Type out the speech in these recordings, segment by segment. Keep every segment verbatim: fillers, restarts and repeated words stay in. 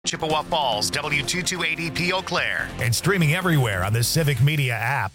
Chippewa Falls, W two two eighty P Eau Claire. And streaming everywhere on the Civic Media app.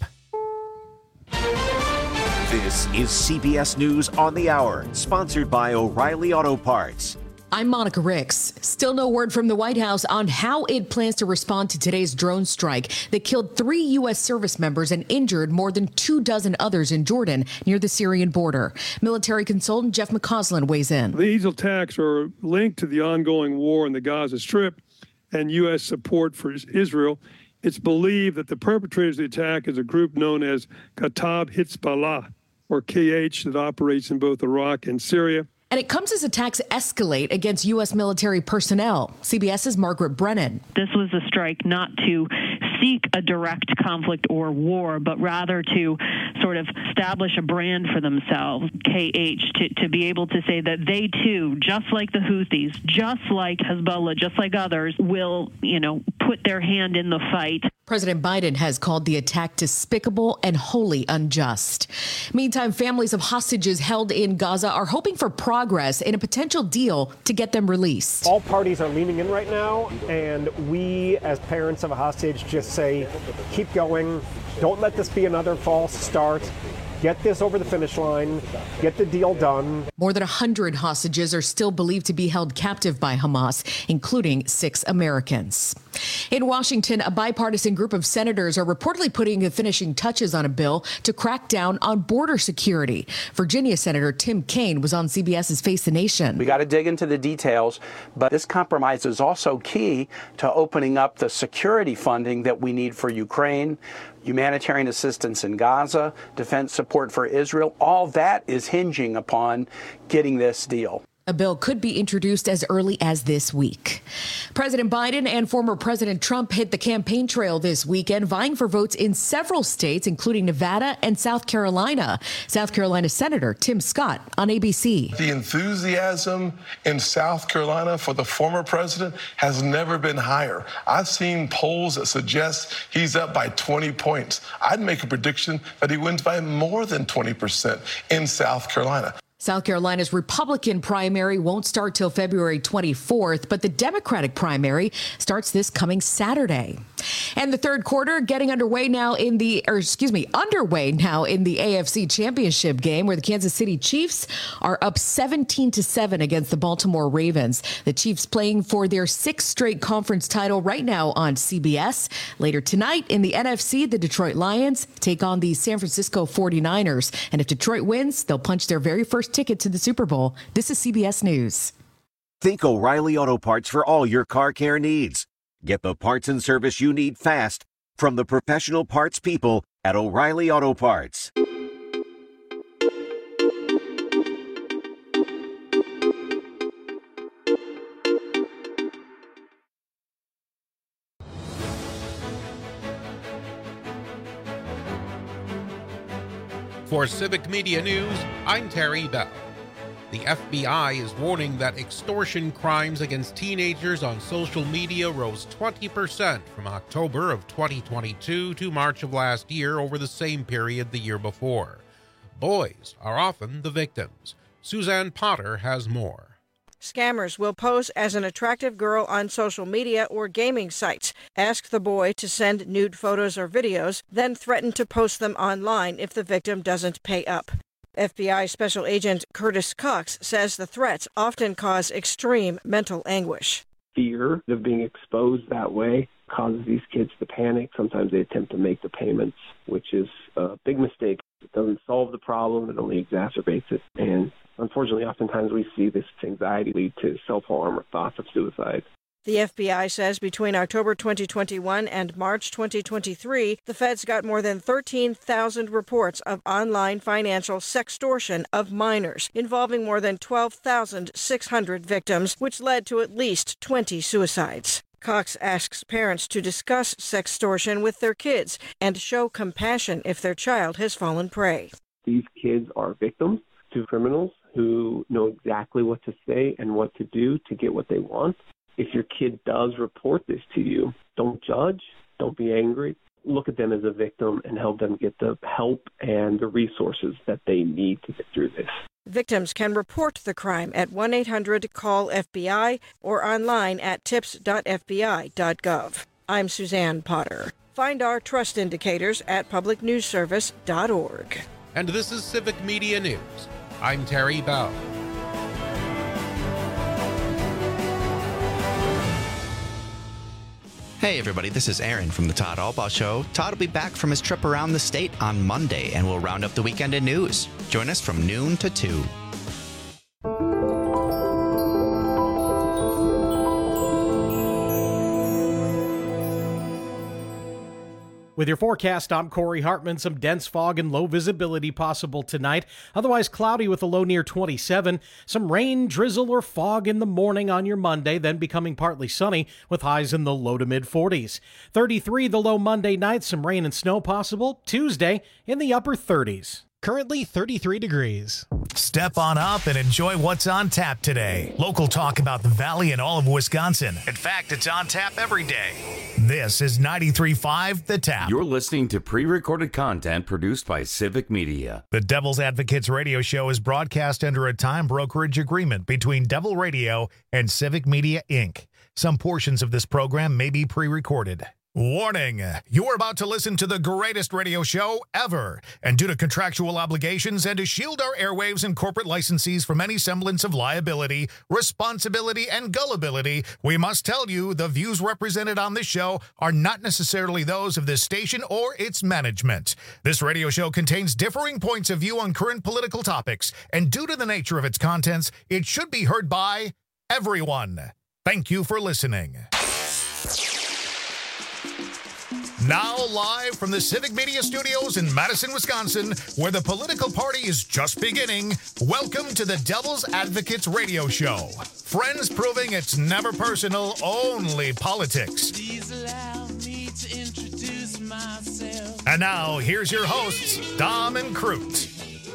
This is C B S News on the Hour, sponsored by O'Reilly Auto Parts. I'm Monica Ricks. Still no word from the White House on how it plans to respond to today's drone strike that killed three U S service members and injured more than two dozen others in Jordan near the Syrian border. Military consultant Jeff McCausland weighs in. These attacks are linked to the ongoing war in the Gaza Strip and U S support for Israel. It's believed that the perpetrators of the attack is a group known as Kataib Hezbollah, or K H, that operates in both Iraq and Syria. And it comes as attacks escalate against U S military personnel. CBS's Margaret Brennan. This was a strike not to seek a direct conflict or war, but rather to sort of establish a brand for themselves, K H, to, to be able to say that they too, just like the Houthis, just like Hezbollah, just like others, will, you know, put their hand in the fight. President Biden has called the attack despicable and wholly unjust. Meantime, families of hostages held in Gaza are hoping for progress in a potential deal to get them released. All parties are leaning in right now, and we, as parents of a hostage, just say, keep going. Don't let this be another false start. Get this over the finish line. Get the deal done. More than one hundred hostages are still believed to be held captive by Hamas, including six Americans. In Washington, a bipartisan group of senators are reportedly putting the finishing touches on a bill to crack down on border security. Virginia Senator Tim Kaine was on CBS's Face the Nation. We got to dig into the details, but this compromise is also key to opening up the security funding that we need for Ukraine, humanitarian assistance in Gaza, defense support for Israel. All that is hinging upon getting this deal. A bill could be introduced as early as this week. President Biden and former President Trump hit the campaign trail this weekend, vying for votes in several states, including Nevada and South Carolina. South Carolina Senator Tim Scott on A B C. The enthusiasm in South Carolina for the former president has never been higher. I've seen polls that suggest he's up by twenty points. I'd make a prediction that he wins by more than twenty percent in South Carolina. South Carolina's Republican primary won't start till February twenty-fourth, but the Democratic primary starts this coming Saturday. And the third quarter getting underway now in the, or excuse me, underway now in the A F C Championship game, where the Kansas City Chiefs are up seventeen to seven against the Baltimore Ravens. The Chiefs playing for their sixth straight conference title right now on C B S. Later tonight in the N F C, the Detroit Lions take on the San Francisco forty-niners. And if Detroit wins, they'll punch their very first ticket to the Super Bowl. This is C B S News. Think O'Reilly Auto Parts for all your car care needs. Get the parts and service you need fast from the professional parts people at O'Reilly Auto Parts. For Civic Media News, I'm Terry Bell. The F B I is warning that extortion crimes against teenagers on social media rose twenty percent from October of twenty twenty-two to March of last year over the same period the year before. Boys are often the victims. Suzanne Potter has more. Scammers will pose as an attractive girl on social media or gaming sites, ask the boy to send nude photos or videos, then threaten to post them online if the victim doesn't pay up. F B I Special Agent Curtis Cox says the threats often cause extreme mental anguish. Fear of being exposed that way causes these kids to panic. Sometimes they attempt to make the payments, which is a big mistake. It doesn't solve the problem, it only exacerbates it. And unfortunately, oftentimes we see this anxiety lead to self-harm or thoughts of suicide. The F B I says between October twenty twenty-one and March twenty twenty-three, the feds got more than thirteen thousand reports of online financial sextortion of minors, involving more than twelve thousand six hundred victims, which led to at least twenty suicides. Cox asks parents to discuss sextortion with their kids and show compassion if their child has fallen prey. These kids are victims to criminals who know exactly what to say and what to do to get what they want. If your kid does report this to you, don't judge, don't be angry. Look at them as a victim and help them get the help and the resources that they need to get through this. Victims can report the crime at one eight hundred call F B I or online at tips dot f b i dot gov. I'm Suzanne Potter. Find our trust indicators at public news service dot org. And this is Civic Media News. I'm Terry Bell. Hey everybody, this is Aaron from the Todd Albaugh Show. Todd will be back from his trip around the state on Monday, and we'll round up the weekend in news. Join us from noon to two. With your forecast, I'm Corey Hartman. Some dense fog and low visibility possible tonight. Otherwise cloudy with a low near twenty-seven. Some rain, drizzle, or fog in the morning on your Monday, then becoming partly sunny with highs in the low to mid forties. thirty-three the low Monday night. Some rain and snow possible. Tuesday in the upper thirties. Currently thirty-three degrees. Step on up and enjoy what's on tap today. Local talk about the Valley and all of Wisconsin. In fact, it's on tap every day. This is ninety-three point five The Tap. You're listening to pre-recorded content produced by Civic Media. The Devil's Advocates radio show is broadcast under a time brokerage agreement between Devil Radio and Civic Media, Incorporated. Some portions of this program may be pre-recorded. Warning, you are about to listen to the greatest radio show ever, and due to contractual obligations and to shield our airwaves and corporate licensees from any semblance of liability, responsibility, and gullibility, we must tell you the views represented on this show are not necessarily those of this station or its management. This radio show contains differing points of view on current political topics, and due to the nature of its contents, it should be heard by everyone. Thank you for listening. Now live from the Civic Media Studios in Madison, Wisconsin, where the political party is just beginning, welcome to the Devil's Advocates radio show. Friends proving it's never personal, only politics. Please allow me to introduce myself. And now, here's your hosts, Dom and Crute.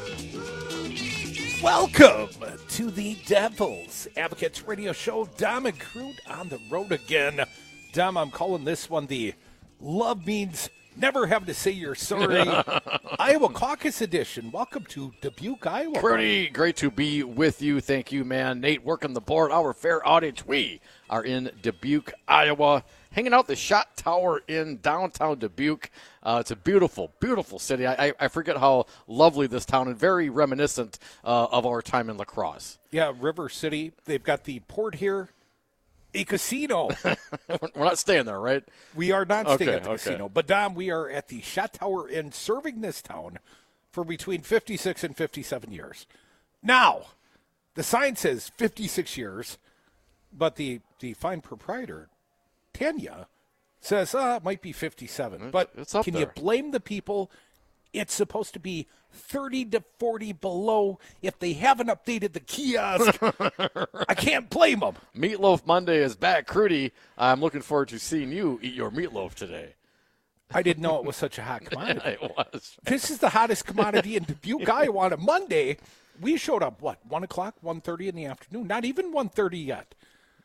Welcome to the Devil's Advocates radio show. Dom and Crute on the road again. Dom, I'm calling this one the Love Means Never Having to Say You're Sorry Iowa Caucus Edition. Welcome to Dubuque, Iowa. Pretty great to be with you. Thank you, man. Nate working the board. Our fair audience. We are in Dubuque, Iowa, hanging out the Shot Tower in downtown Dubuque. Uh, it's a beautiful, beautiful city. I, I, I forget how lovely this town and very reminiscent uh, of our time in La Crosse. Yeah, River City. They've got the port here. A casino. We're not staying there, right? We are not okay, staying at the okay. casino. But, Dom, we are at the Shot Tower Inn serving this town for between fifty-six and fifty-seven years. Now, the sign says fifty-six years, but the, the fine proprietor, Tanya, says, uh, it might be fifty-seven. But it's up can there. you blame the people? It's supposed to be thirty to forty below if they haven't updated the kiosk. I can't blame them. Meatloaf Monday is back. Crudy, I'm looking forward to seeing you eat your meatloaf today. I didn't know it was such a hot commodity. Yeah, it was. This is the hottest commodity in Dubuque, Iowa. On a Monday, we showed up, what, one o'clock, one thirty in the afternoon? Not even one thirty yet.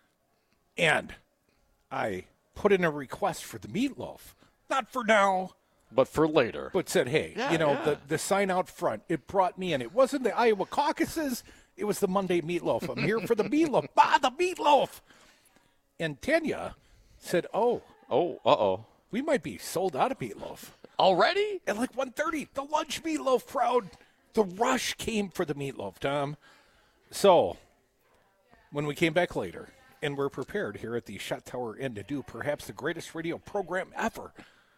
And I put in a request for the meatloaf. Not for now. But for later. But said, hey, yeah, you know, yeah. the, the sign out front, it brought me in. It wasn't the Iowa caucuses. It was the Monday meatloaf. I'm here for the meatloaf. Ah, the meatloaf. And Tanya said, oh. Oh, uh-oh. We might be sold out of meatloaf. Already? At like one thirty, the lunch meatloaf crowd, the rush came for the meatloaf, Tom. So, when we came back later, and we're prepared here at the Shot Tower Inn to do perhaps the greatest radio program ever,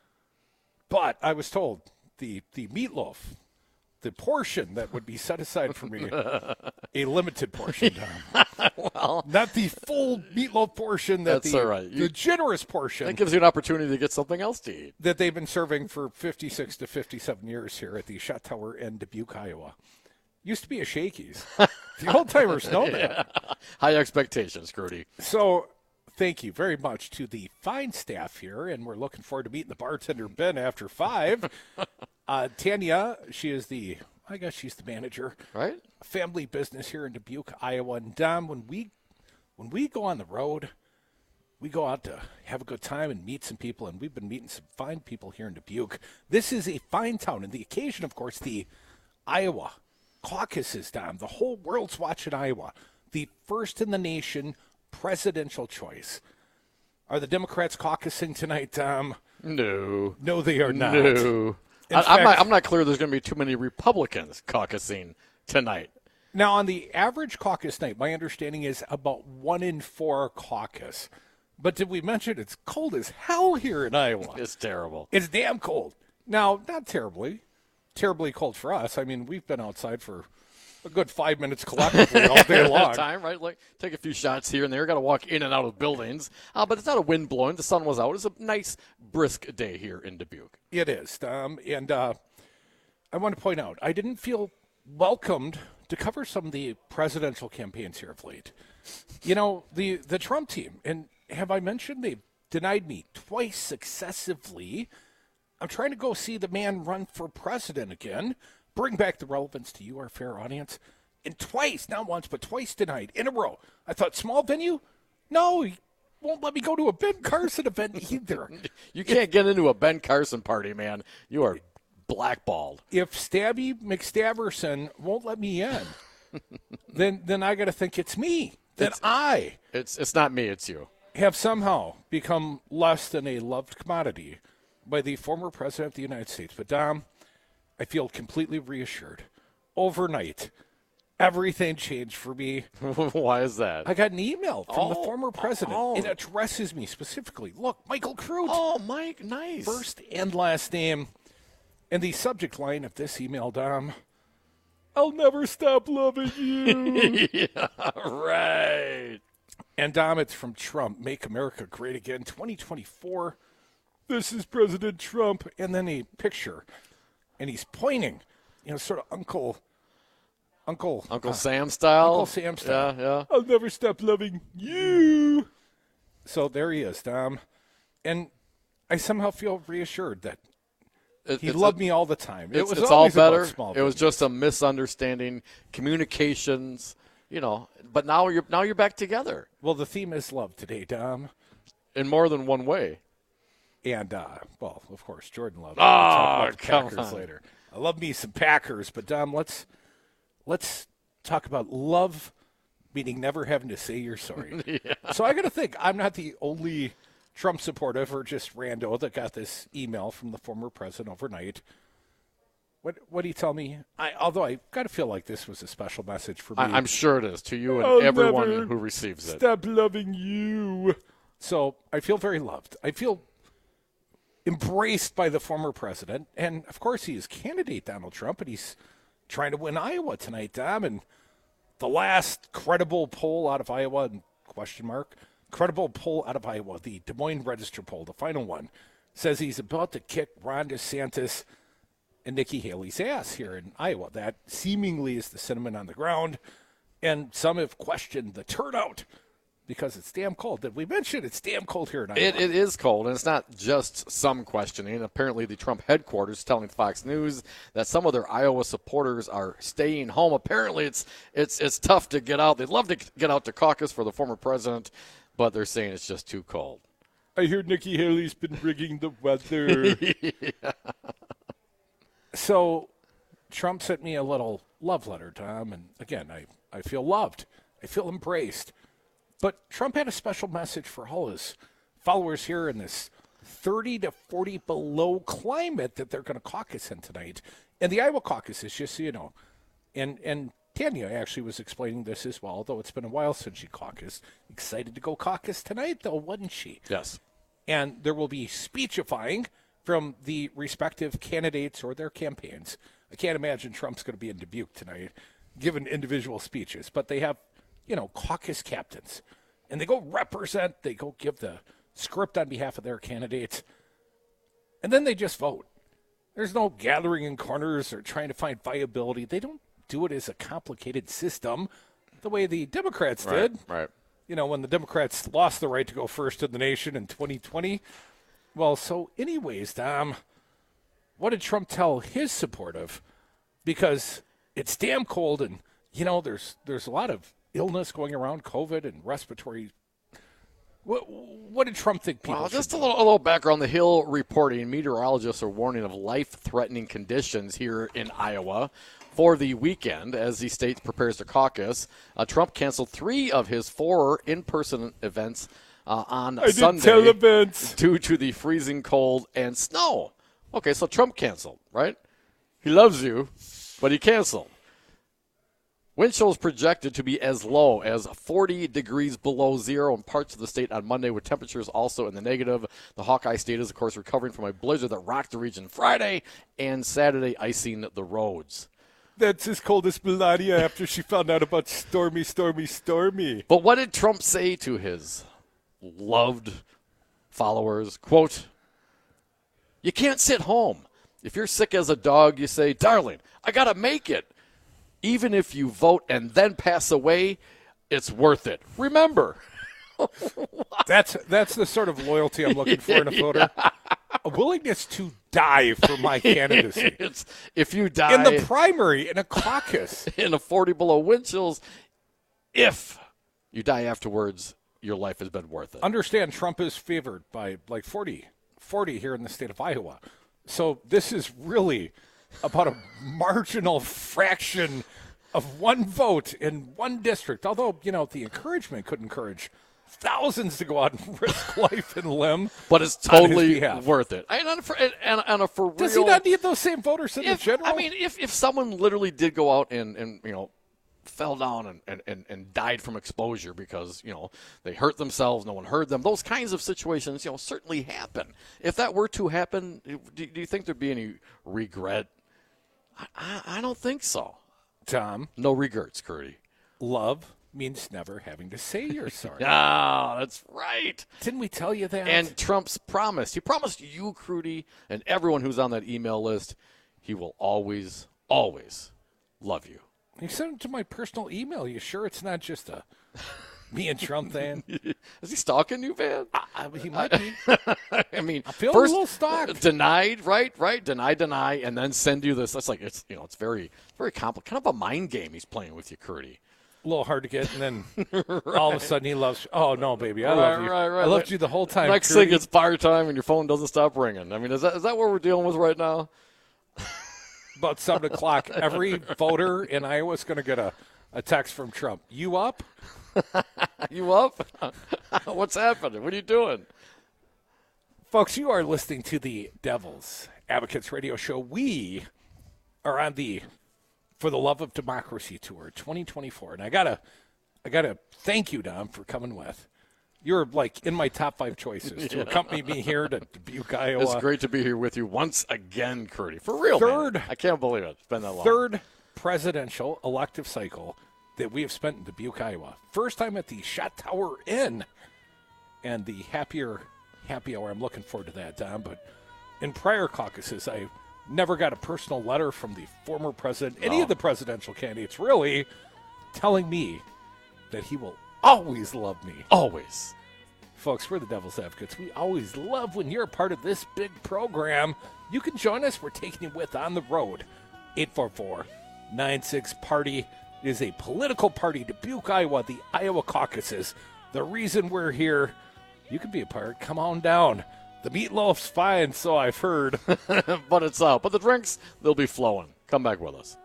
but I was told the, the meatloaf, the portion that would be set aside for me, a limited portion, Tom. Well, not the full meatloaf portion. That that's the, all right. You, the generous portion. That gives you an opportunity to get something else to eat. That they've been serving for fifty-six to fifty-seven years here at the Shot Tower in Dubuque, Iowa. Used to be a Shakey's. The old-timers know that. Yeah. High expectations, Crudy. So thank you very much to the fine staff here, and we're looking forward to meeting the bartender, Ben, after five. uh, Tanya, she is the, I guess she's the manager. Right. Family business here in Dubuque, Iowa. And, Dom, when we, when we go on the road, we go out to have a good time and meet some people, and we've been meeting some fine people here in Dubuque. This is a fine town, and the occasion, of course, the Iowa caucuses, Dom. The whole world's watching Iowa. The first in the nation presidential choice. Are the Democrats caucusing tonight, Tom? No. No, they are not. No. I, fact, I'm, not, I'm not clear there's going to be too many Republicans caucusing tonight. Now, on the average caucus night, my understanding is about one in four caucus. But did we mention it's cold as hell here in Iowa? It's terrible. It's damn cold. Now, not terribly. Terribly cold for us. I mean, we've been outside for a good five minutes collectively all day long. Time, right? Like, take a few shots here and there. Got to walk in and out of buildings. Uh, but it's not a wind blowing. The sun was out. It's a nice, brisk day here in Dubuque. It is. Um, and uh, I want to point out, I didn't feel welcomed to cover some of the presidential campaigns here of late. You know, the, the Trump team, and have I mentioned they've denied me twice successively? I'm trying to go see the man run for president again. Bring back the relevance to you, our fair audience. And twice, not once, but twice denied in a row. I thought, small venue? No, he won't let me go to a Ben Carson event either. You can't if, get into a Ben Carson party, man. You are blackballed. If Stabby McStabberson won't let me in, then then I got to think it's me. Then it's, I. It's it's not me, it's you. Have somehow become less than a loved commodity by the former president of the United States. But, Dom, I feel completely reassured. Overnight, everything changed for me. Why is that? I got an email from oh, the former president. Oh. It addresses me specifically. Look, Michael Crute. Oh, Mike, nice. First and last name. And the subject line of this email, Dom, I'll never stop loving you. Yeah, right. And, Dom, it's from Trump. Make America Great Again, twenty twenty-four. This is President Trump. And then a picture. And he's pointing, you know, sort of Uncle, Uncle, Uncle uh, Sam style. Uncle Sam style. Yeah, yeah. I'll never stop loving you. So there he is, Tom, and I somehow feel reassured that it, he loved a, me all the time. It was it's always all better. About small it was just a misunderstanding, communications, you know. But now you're now you're back together. Well, the theme is love today, Tom, in more than one way. And, uh, well, of course, Jordan loves oh, we'll talk about the come Packers on. later. I love me some Packers, but, Dom, let's let's talk about love, meaning never having to say you're sorry. Yeah. So I got to think, I'm not the only Trump supporter or just rando that got this email from the former president overnight. What what do you tell me? I, although I got to feel like this was a special message for me. I, I'm sure it is, to you and I'll everyone who receives it. Stop loving you. So I feel very loved. I feel embraced by the former president. And, of course, he is candidate Donald Trump, and he's trying to win Iowa tonight, Dom. And the last credible poll out of Iowa, question mark, credible poll out of Iowa, the Des Moines Register poll, the final one, says he's about to kick Ron DeSantis and Nikki Haley's ass here in Iowa. That seemingly is the sentiment on the ground. And some have questioned the turnout because it's damn cold. Did we mention it's damn cold here in Iowa? It, it is cold, and it's not just some questioning. Apparently, the Trump headquarters is telling Fox News that some of their Iowa supporters are staying home. Apparently, it's it's it's tough to get out. They'd love to get out to caucus for the former president, but they're saying it's just too cold. I hear Nikki Haley's been rigging the weather. Yeah. So Trump sent me a little love letter, Tom, and again, I, I feel loved. I feel embraced. But Trump had a special message for all his followers here in this thirty to forty below climate that they're going to caucus in tonight. And the Iowa caucus is, just so you know, and, and Tanya actually was explaining this as well, though it's been a while since she caucused. Excited to go caucus tonight, though, wasn't she? Yes. And there will be speechifying from the respective candidates or their campaigns. I can't imagine Trump's going to be in Dubuque tonight giving individual speeches, but they have, you know, caucus captains. And they go represent, they go give the script on behalf of their candidates, and then they just vote. There's no gathering in corners or trying to find viability. They don't do it as a complicated system the way the Democrats right, did. Right. You know, when the Democrats lost the right to go first in the nation in twenty twenty. Well, so anyways, Dom, what did Trump tell his supportive? Because it's damn cold, and, you know, there's there's a lot of illness going around, COVID and respiratory. What, what did Trump think people well, should just do? a little, a little background. The Hill reporting meteorologists are warning of life-threatening conditions here in Iowa. for the weekend as the state prepares to caucus. Uh, Trump canceled three of his four in-person events uh, on I Sunday did tell events. due to the freezing cold and snow. Okay, so Trump canceled, right? He loves you, but he canceled. Wind chills projected to be as low as forty degrees below zero in parts of the state on Monday, with temperatures also in the negative. The Hawkeye State is, of course, recovering from a blizzard that rocked the region Friday and Saturday, icing the roads. That's as cold as Melania after she found out about Stormy, Stormy, Stormy. But what did Trump say to his loved followers? Quote, "You can't sit home. If you're sick as a dog, you say, 'Darling, I got to make it.' Even if you vote and then pass away, it's worth it. Remember." that's that's the sort of loyalty I'm looking for in a voter. Yeah. A willingness to die for my candidacy. It's, if you die in the primary, in a caucus, in a forty below wind chills, if you die afterwards, your life has been worth it. Understand, Trump is favored by like forty, forty here in the state of Iowa. So this is really about a marginal fraction of one vote in one district. Although, you know, the encouragement could encourage thousands to go out and risk life and limb. But it's totally worth it. And on a, for, and on a for real, does he not need those same voters in if, the general? I mean, if, if someone literally did go out and, and you know, fell down and, and, and, and died from exposure because, you know, they hurt themselves, no one heard them, those kinds of situations, you know, certainly happen. If that were to happen, do, do you think there'd be any regret? I, I don't think so. Tom. No regrets, Curdy. Love means never having to say you're sorry. Ah, that's right. Didn't we tell you that? And Trump's promised. He promised you, Crudy, and everyone who's on that email list, he will always, always love you. He sent it to my personal email. You sure it's not just a me and Trump thing? Is he stalking you, Van? Uh, he might be. I mean, I feel first, a little stalked. Denied, right, right, deny, deny, and then send you this. That's like, it's, you know, it's very, very complicated. Kind of a mind game he's playing with you, Curdy. A little hard to get, and then right. all of a sudden he loves, oh, no, baby, I right, love you. Right, right. I loved you the whole time, Next Curdy. thing, it's fire time, and your phone doesn't stop ringing. I mean, is that is that what we're dealing with right now? About seven o'clock, every voter in Iowa is going to get a, a text from Trump. You up? You up? What's happening? What are you doing? Folks, you are listening to the Devil's Advocates Radio Show. We are on the For the Love of Democracy Tour twenty twenty-four. And I got to I gotta thank you, Dom, for coming with. You're like in my top five choices to yeah. accompany me here to Dubuque, Iowa. It's great to be here with you once again, Curdy. For real, Third, man. I can't believe it. It's been that long. Third presidential elective cycle that we have spent in Dubuque, Iowa. First time at the Shot Tower Inn. And the happier happy hour, I'm looking forward to that, Dom. But in prior caucuses, I never got a personal letter from the former president, no. any of the presidential candidates, really, telling me that he will always love me. Always. Folks, we're the Devil's Advocates. We always love when you're a part of this big program. You can join us. We're taking you with on the road. eight four four, nine six, party. It is a political party. Dubuque, Iowa, the Iowa caucuses. The reason we're here, you can be a part. Come on down. The meatloaf's fine, so I've heard. But it's out. But the drinks, they'll be flowing. Come back with us.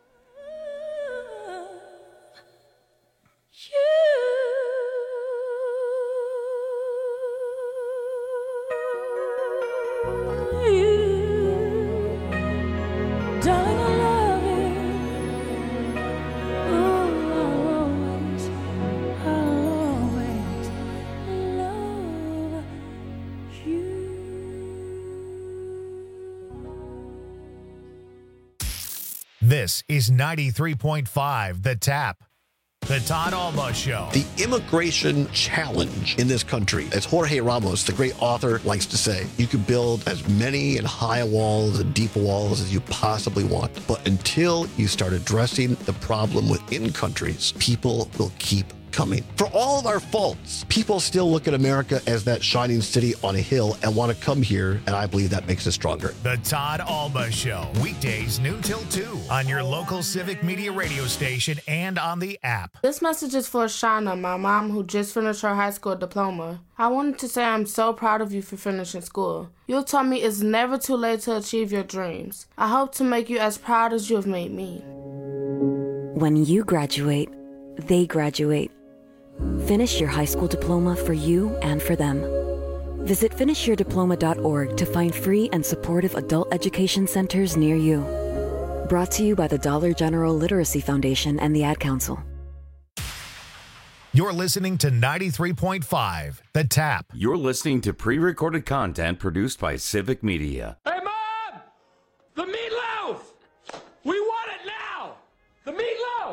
This is ninety-three point five The Tap. The Todd Alba Show. The immigration challenge in this country, as Jorge Ramos, the great author, likes to say, you can build as many and high walls and deep walls as you possibly want. But until you start addressing the problem within countries, people will keep coming. For all of our faults, people still look at America as that shining city on a hill and want to come here, and I believe that makes us stronger. The Todd Alba Show, weekdays noon till two on your local Civic Media radio station and on the app. This message is for Shauna, my mom, who just finished her high school diploma. I wanted to say I'm so proud of you for finishing school. You taught me it's never too late to achieve your dreams. I hope to make you as proud as you have made me. When you graduate, they graduate. Finish your high school diploma for you and for them. Visit finish your diploma dot org to find free and supportive adult education centers near you. Brought to you by the Dollar General Literacy Foundation and the Ad Council. You're listening to ninety-three point five, The Tap. You're listening to pre-recorded content produced by Civic Media. Hey, Mom! The meatloaf! We want it now! The meatloaf!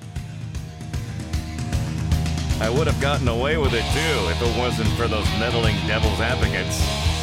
I would have gotten away with it, too, if it wasn't for those meddling devil's advocates.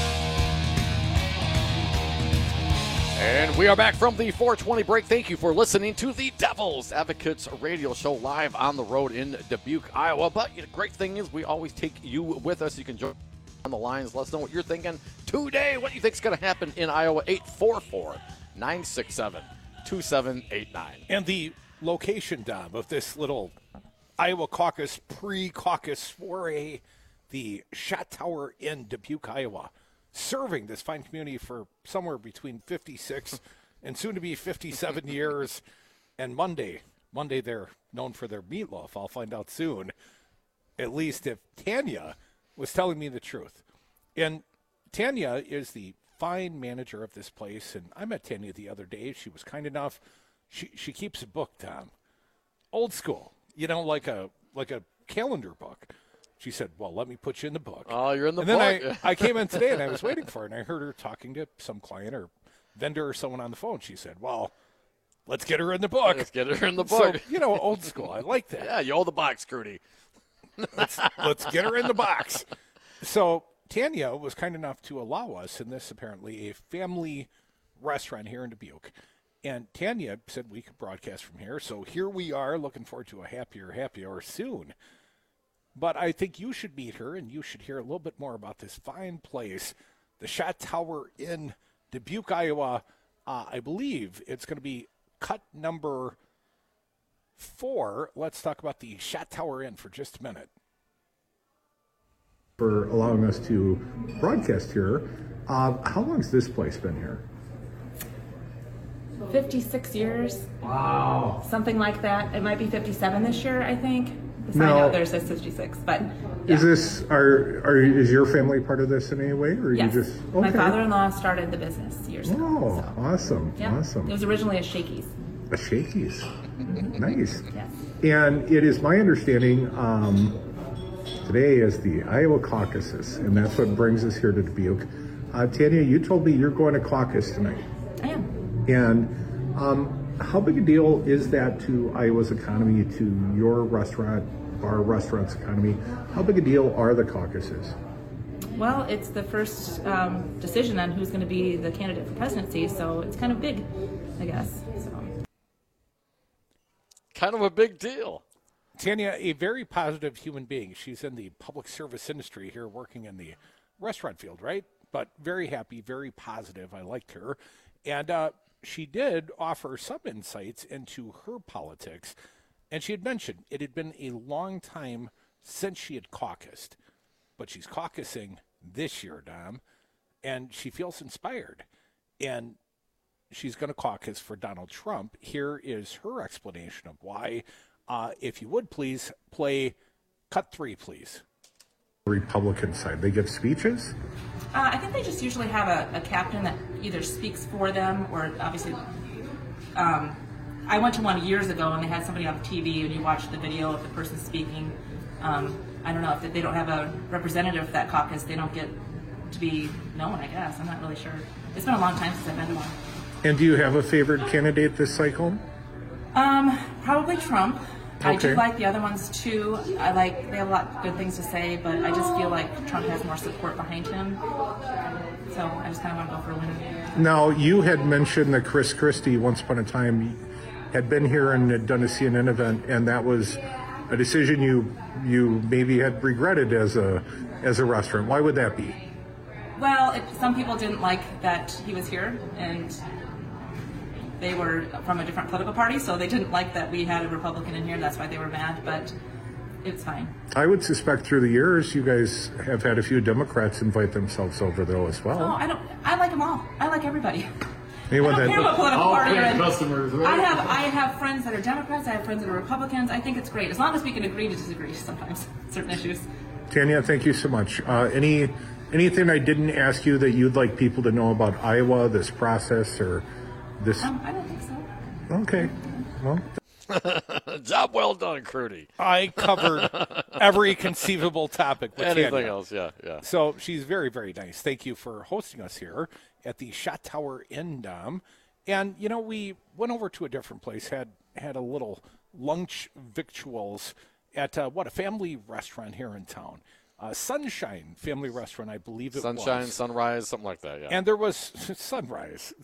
And we are back from the four twenty break. Thank you for listening to the Devil's Advocates radio show live on the road in Dubuque, Iowa. But the great thing is we always take you with us. You can join on the lines. Let us know what you're thinking today. What do you think is going to happen in Iowa? eight four four, nine six seven, two seven eight nine. And the location, Dom, of this little Iowa caucus, pre-caucus soiree, the Shot Tower in Dubuque, Iowa, serving this fine community for somewhere between fifty-six and soon to be fifty-seven years. And Monday, Monday they're known for their meatloaf. I'll find out soon, at least if Tanya was telling me the truth. And Tanya is the fine manager of this place. And I met Tanya the other day. She was kind enough. She she keeps a book, Tom. Old school, you know, like a like a calendar book. She said, well, let me put you in the book. Oh, you're in the and book. And then I, I came in today, and I was waiting for her, and I heard her talking to some client or vendor or someone on the phone. She said, well, let's get her in the book. Let's get her in the book. So, you know, old school. I like that. Yeah, you owe the box, Crudy. let's, let's get her in the box. So Tanya was kind enough to allow us in this, apparently, a family restaurant here in Dubuque. And Tanya said we could broadcast from here. So here we are, looking forward to a happier happy hour soon. But I think you should meet her, and you should hear a little bit more about this fine place, the Shot Tower in Dubuque, Iowa. Uh, I believe it's going to be cut number four. Let's talk about the Shot Tower Inn for just a minute. For allowing us to broadcast here. Uh, how long has this place been here? fifty-six years. Wow. Something like that. It might be fifty-seven this year, I think. The sign Now- out there says fifty-six, but Is this are are is your family part of this in any way, or yes. you just okay? My father-in-law started the business years ago. Oh, awesome, Yeah. awesome. It was originally a Shakey's. A Shakey's, nice. Yes. And it is my understanding um, today is the Iowa caucuses, and that's what brings us here to Dubuque. Uh, Tanya, you told me you're going to caucus tonight. I am. And um, how big a deal is that to Iowa's economy, to your restaurant, our restaurant's economy? How big a deal are the caucuses? Well, it's the first um, decision on who's going to be the candidate for presidency, so it's kind of big, I guess. So. Kind of a big deal. Tanya, a very positive human being. She's in the public service industry here, working in the restaurant field, right? But very happy, very positive. I liked her. And uh, she did offer some insights into her politics. And she had mentioned it had been a long time since she had caucused. But she's caucusing this year, Dom. And she feels inspired. And she's going to caucus for Donald Trump. Here is her explanation of why. Uh, if you would please play cut three, please. Republican side, they give speeches? Uh, I think they just usually have a, a captain that either speaks for them or obviously. Um, I went to one years ago and they had somebody on T V and you watched the video of the person speaking. Um, I don't know if they, they don't have a representative for that caucus. They don't get to be known, I guess. I'm not really sure. It's been a long time since I've been to one. And do you have a favorite candidate this cycle? Um, probably Trump. I do Okay. like the other ones too. I like they have a lot of good things to say, but I just feel like Trump has more support behind him. So I just kind of want to go for a winner. Now, you had mentioned that Chris Christie, once upon a time, had been here and had done a C N N event, and that was a decision you you maybe had regretted as a as a restaurant. Why would that be? Well, it, some people didn't like that he was here, and they were from a different political party, so they didn't like that we had a Republican in here. That's why they were mad, but it's fine. I would suspect through the years you guys have had a few Democrats invite themselves over though as well. Oh, I don't. I like them all. I like everybody. Anyone I don't that, care what political all party you're in. customers, right? I have I have friends that are Democrats. I have friends that are Republicans. I think it's great as long as we can agree to disagree sometimes certain issues. Tanya, thank you so much. Uh, any anything I didn't ask you that you'd like people to know about Iowa, this process, or this? Um, I don't think so. Okay. Well. Job well done, Crudy. I covered every conceivable topic with Anything Tanya. else, yeah, yeah. So she's very, very nice. Thank you for hosting us here at the Shot Tower in Dom. And, you know, we went over to a different place, had had a little lunch victuals at, uh, what, a family restaurant here in town. Uh, Sunshine Family Restaurant, I believe it Sunshine, was. Sunrise, something like that, yeah. And there was Sunrise.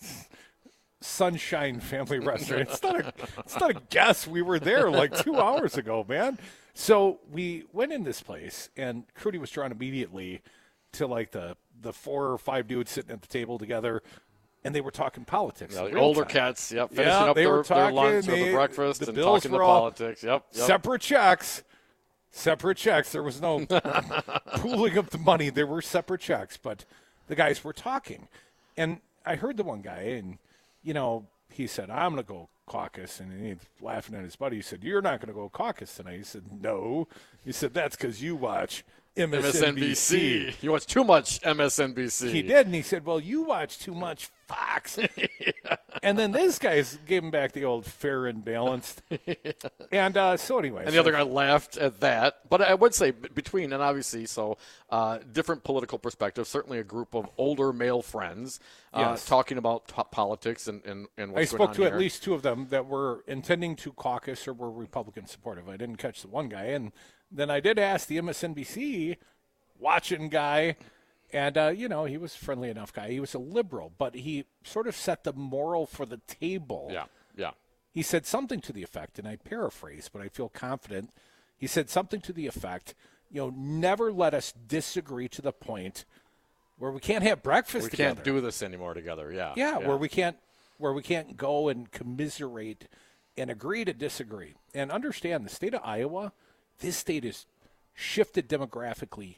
Sunshine Family Restaurant. It's not a, it's not a guess. We were there like two hours ago, man. So we went in this place, and Crudy was drawn immediately to like the the four or five dudes sitting at the table together, and they were talking politics. Yeah, the real older time. cats, yep, finishing yeah, up they their, were talking, their lunch they, or the breakfast the and bills talking the were all politics. Yep, yep. Separate checks. Separate checks. There was no pooling up the money. There were separate checks, but the guys were talking. And I heard the one guy, and, you know, he said, I'm going to go caucus. And he's laughing at his buddy. He said, you're not going to go caucus tonight. He said, no. He said, that's because you watch M S N B C. M S N B C. You watch too much M S N B C. He did, and he said, well, you watch too much Fox. yeah. And then this guy's gave him back the old fair and balanced. yeah. And uh, so anyway. And so the other guy laughed at that. But I would say b- between, and obviously, so uh, different political perspectives, certainly a group of older male friends uh, Yes. talking about t- politics and, and, and what's I going spoke on to here. at least two of them that were intending to caucus or were Republican supportive. I didn't catch the one guy. And then I did ask the M S N B C watching guy, and, uh, you know, he was a friendly enough guy. He was a liberal, but he sort of set the moral for the table. Yeah, yeah. He said something to the effect, and I paraphrase, but I feel confident. He said something to the effect, you know, never let us disagree to the point where we can't have breakfast We together. can't do this anymore together, yeah. Yeah, where we can't where we can't go and commiserate and agree to disagree. And understand the state of Iowa, this state is shifted demographically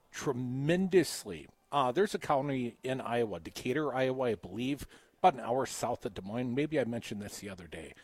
tremendously. Uh, there's a county in Iowa, Decatur, Iowa, I believe, about an hour south of Des Moines. Maybe I mentioned this the other day.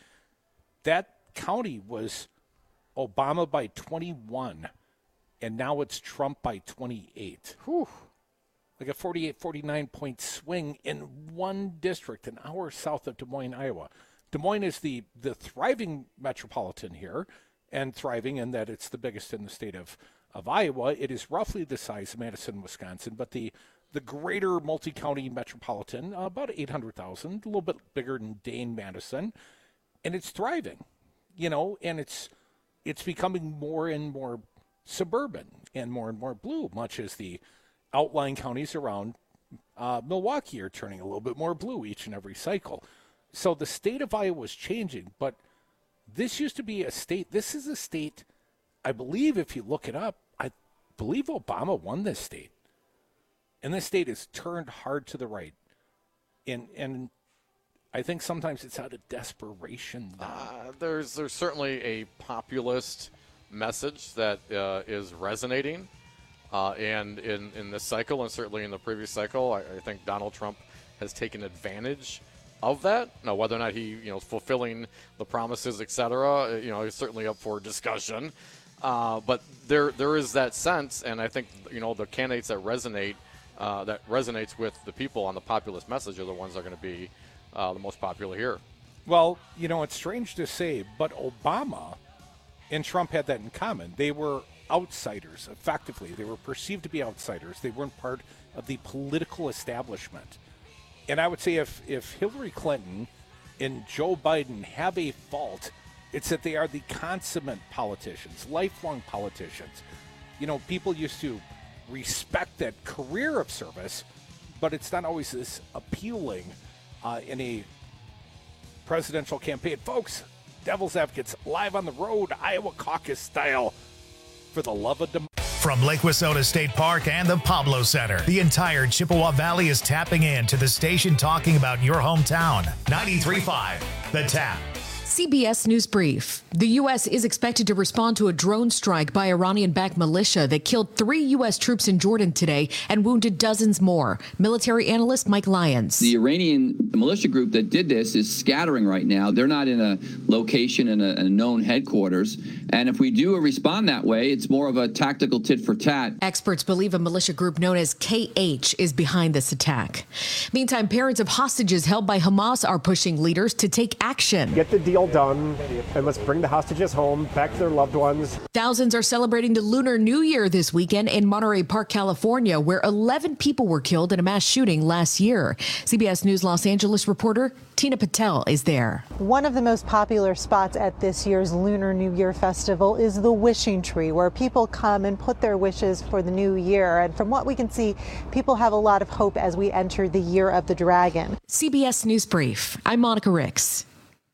That county was Obama by twenty-one, and now it's Trump by twenty-eight. Whew. Like a forty-eight, forty-nine point swing in one district, an hour south of Des Moines, Iowa. Des Moines is the, the thriving metropolitan here, and thriving in that it's the biggest in the state of, of Iowa. It is roughly the size of Madison, Wisconsin, but the, the greater multi-county metropolitan, uh, about eight hundred thousand, a little bit bigger than Dane, Madison, and it's thriving, you know, and it's it's becoming more and more suburban and more and more blue, much as the outlying counties around uh, Milwaukee are turning a little bit more blue each and every cycle. So the state of Iowa is changing, but this used to be a state, this is a state, I believe if you look it up, I believe Obama won this state. And this state is turned hard to the right. And and I think sometimes it's out of desperation. Uh, there's there's certainly a populist message that uh, is resonating. Uh, and in, in this cycle, and certainly in the previous cycle, I, I think Donald Trump has taken advantage of that. Now, whether or not he, you know, is fulfilling the promises, et cetera, you know, is certainly up for discussion. Uh, but there there is that sense, and I think, you know, the candidates that resonate, uh, that resonates with the people on the populist message are the ones that are going to be uh, the most popular here. Well, you know, it's strange to say, but Obama and Trump had that in common. They were outsiders, effectively. They were perceived to be outsiders. They weren't part of the political establishment. And I would say if, if Hillary Clinton and Joe Biden have a fault, it's that they are the consummate politicians, lifelong politicians. You know, people used to respect that career of service, but it's not always this appealing uh, in a presidential campaign. Folks, Devil's Advocates live on the road, Iowa caucus style. For the love of dem- From Lake Wissota State Park and the Pablo Center, the entire Chippewa Valley is tapping in to the station talking about your hometown. ninety-three point five, The Tap. C B S News Brief. The U S is expected to respond to a drone strike by Iranian-backed militia that killed three U S troops in Jordan today and wounded dozens more. Military analyst Mike Lyons. The Iranian militia group that did this is scattering right now. They're not in a location in a, a known headquarters. And if we do respond that way, it's more of a tactical tit for tat. Experts believe a militia group known as K H is behind this attack. Meantime, parents of hostages held by Hamas are pushing leaders to take action. Get the deal done, and let's bring the hostages home, back to their loved ones. Thousands are celebrating the Lunar New Year this weekend in Monterey Park, California, where eleven people were killed in a mass shooting last year. C B S News Los Angeles reporter Tina Patel is there. One of the most popular spots at this year's Lunar New Year Festival is the Wishing Tree, where people come and put their wishes for the new year. And from what we can see, people have a lot of hope as we enter the Year of the Dragon. C B S News Brief. I'm Monica Ricks.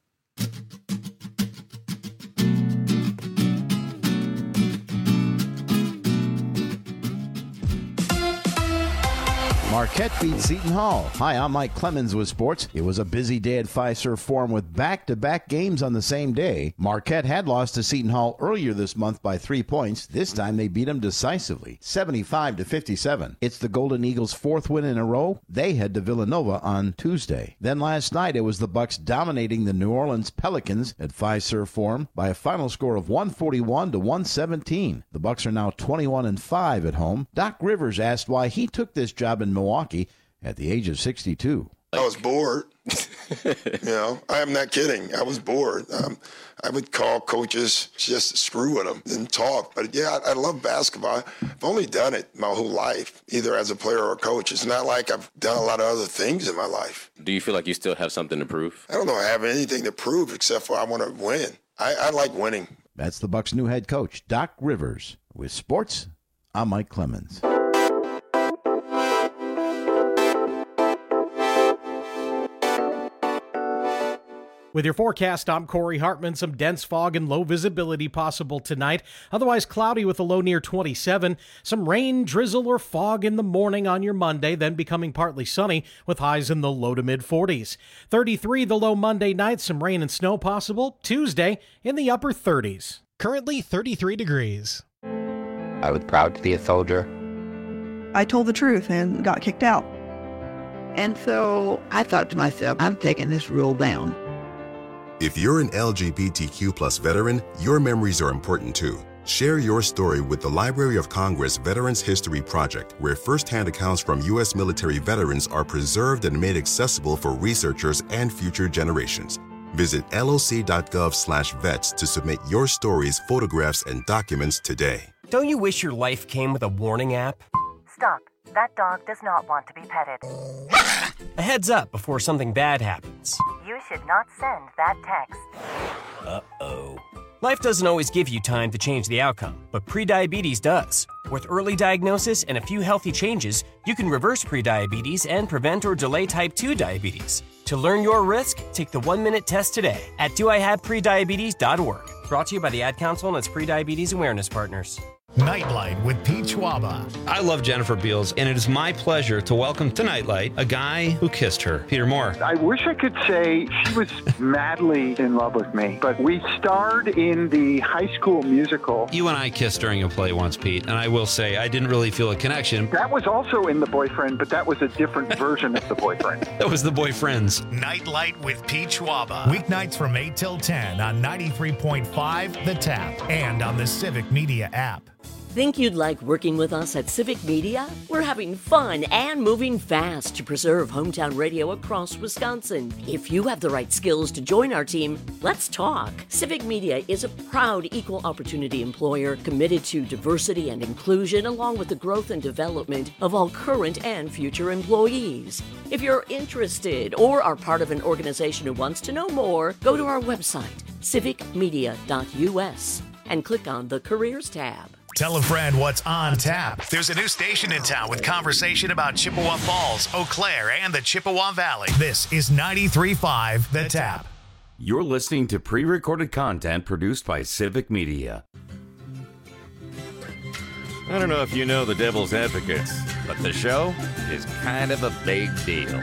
Marquette beat Seton Hall. Hi, I'm Mike Clemens with sports. It was a busy day at Fiserv Forum with back-to-back games on the same day. Marquette had lost to Seton Hall earlier this month by three points. This time they beat them decisively, seventy-five to fifty-seven. It's the Golden Eagles' fourth win in a row. They head to Villanova on Tuesday. Then last night it was the Bucks dominating the New Orleans Pelicans at Fiserv Forum by a final score of one forty-one to one seventeen. The Bucks are now twenty-one and five at home. Doc Rivers asked why he took this job in Milwaukee at the age of sixty-two. I was bored. You know, I'm not kidding. I was bored. Um, I would call coaches just to screw with them and talk. But yeah, I, I love basketball. I've only done it my whole life, either as a player or a coach. It's not like I've done a lot of other things in my life. Do you feel like you still have something to prove? I don't know I have anything to prove except for I want to win. I, I like winning. That's the Bucks' new head coach, Doc Rivers. With sports, I'm Mike Clemens. With your forecast, I'm Corey Hartman. Some dense fog and low visibility possible tonight. Otherwise cloudy with a low near twenty-seven. Some rain, drizzle, or fog in the morning on your Monday, then becoming partly sunny with highs in the low to mid forties. thirty-three the low Monday night. Some rain and snow possible. Tuesday in the upper thirties. Currently thirty-three degrees. I was proud to be a soldier. I told the truth and got kicked out. And so I thought to myself, I'm taking this rule down. If you're an L G B T Q plus veteran, your memories are important too. Share your story with the Library of Congress Veterans History Project, where firsthand accounts from U S military veterans are preserved and made accessible for researchers and future generations. Visit loc.gov slash vets to submit your stories, photographs, and documents today. Don't you wish your life came with a warning app? Stop. That dog does not want to be petted. A heads up before something bad happens. You should not send that text. Uh-oh. Life doesn't always give you time to change the outcome, but prediabetes does. With early diagnosis and a few healthy changes, you can reverse prediabetes and prevent or delay type two diabetes. To learn your risk, take the one-minute test today at do I have prediabetes dot org. Brought to you by the Ad Council and its prediabetes awareness partners. Nightlight with Pete Schwaba. I love Jennifer Beals, and it is my pleasure to welcome to Nightlight a guy who kissed her, Peter Moore. I wish I could say she was madly in love with me, but we starred in the High School Musical. You and I kissed during a play once, Pete, and I will say I didn't really feel a connection. That was also in The Boyfriend, but that was a different version of The Boyfriend. That was The Boyfriends. Nightlight with Pete Schwaba. Weeknights from eight till ten on ninety-three point five The Tap and on the Civic Media app. Think you'd like working with us at Civic Media? We're having fun and moving fast to preserve hometown radio across Wisconsin. If you have the right skills to join our team, let's talk. Civic Media is a proud equal opportunity employer committed to diversity and inclusion, along with the growth and development of all current and future employees. If you're interested or are part of an organization who wants to know more, go to our website, civic media dot u s, and click on the Careers tab. Tell a friend what's on tap. There's a new station in town with conversation about Chippewa Falls, Eau Claire, and the Chippewa Valley. This is ninety-three point five The Tap. You're listening to pre-recorded content produced by Civic Media. I don't know if you know the Devil's Advocates, but the show is kind of a big deal.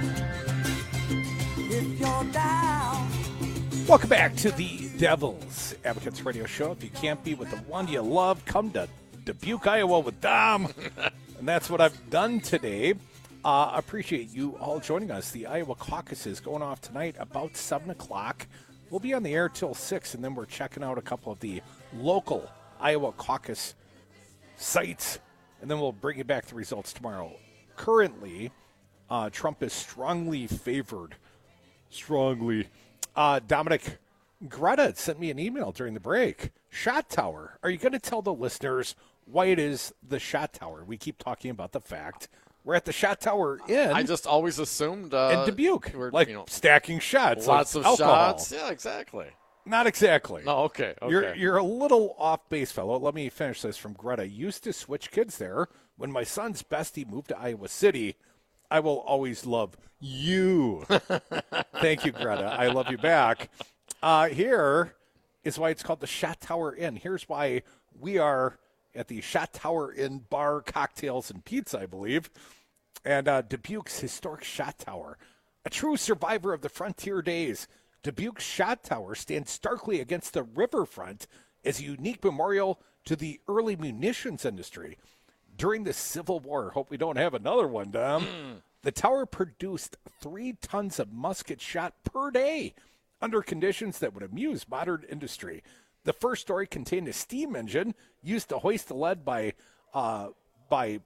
Welcome back to the Devil's Advocates radio show. If you can't be with the one you love, come to Dubuque, Iowa with Dom. And that's what I've done today. Uh, appreciate you all joining us. The Iowa caucus is going off tonight about seven o'clock. We'll be on the air till six, and then we're checking out a couple of the local Iowa caucus sites, and then we'll bring you back the results tomorrow. Currently, uh, Trump is strongly favored. Strongly. Uh, Dominic Greta sent me an email during the break. Shot Tower. Are you going to tell the listeners why it is the Shot Tower? We keep talking about the fact we're at the Shot Tower Inn. I just always assumed uh, in Dubuque, we're, like you know, stacking shots, lots like of alcohol. shots. Yeah, exactly. Not exactly. No, okay, okay. You're you're a little off base, fellow. Let me finish this from Greta. Used to switch kids there. When my son's bestie moved to Iowa City, I will always love you. Thank you, Greta. I love you back. Uh, here is why it's called the Shot Tower Inn. Here's why we are at the Shot Tower Inn bar, cocktails, and pizza, I believe. And uh, Dubuque's historic Shot Tower, a true survivor of the frontier days. Dubuque's Shot Tower stands starkly against the riverfront as a unique memorial to the early munitions industry. During the Civil War, hope we don't have another one, Dom, mm. the tower produced three tons of musket shot per day under conditions that would amuse modern industry. The first story contained a steam engine used to hoist the lead by uh, by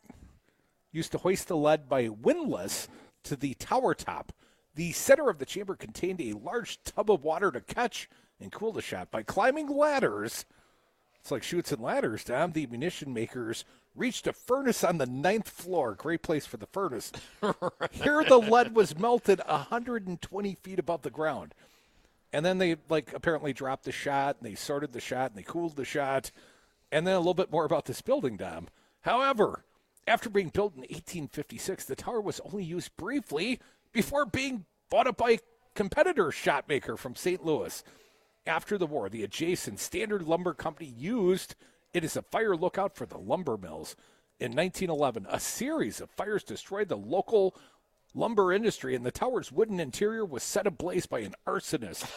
used to hoist the lead by windlass to the tower top. The center of the chamber contained a large tub of water to catch and cool the shot. By climbing ladders, it's like chutes and ladders, Dom, the munition makers reached a furnace on the ninth floor. Great place for the furnace. Right. Here the lead was melted one hundred twenty feet above the ground. And then they, like, apparently dropped the shot, and they sorted the shot, and they cooled the shot. And then a little bit more about this building, Dom. However, after being built in eighteen fifty-six, the tower was only used briefly before being bought up by a competitor shot maker from Saint Louis. After the war, the adjacent Standard Lumber Company used it as a fire lookout for the lumber mills. In nineteen eleven, a series of fires destroyed the local lumber industry, and the tower's wooden interior was set ablaze by an arsonist.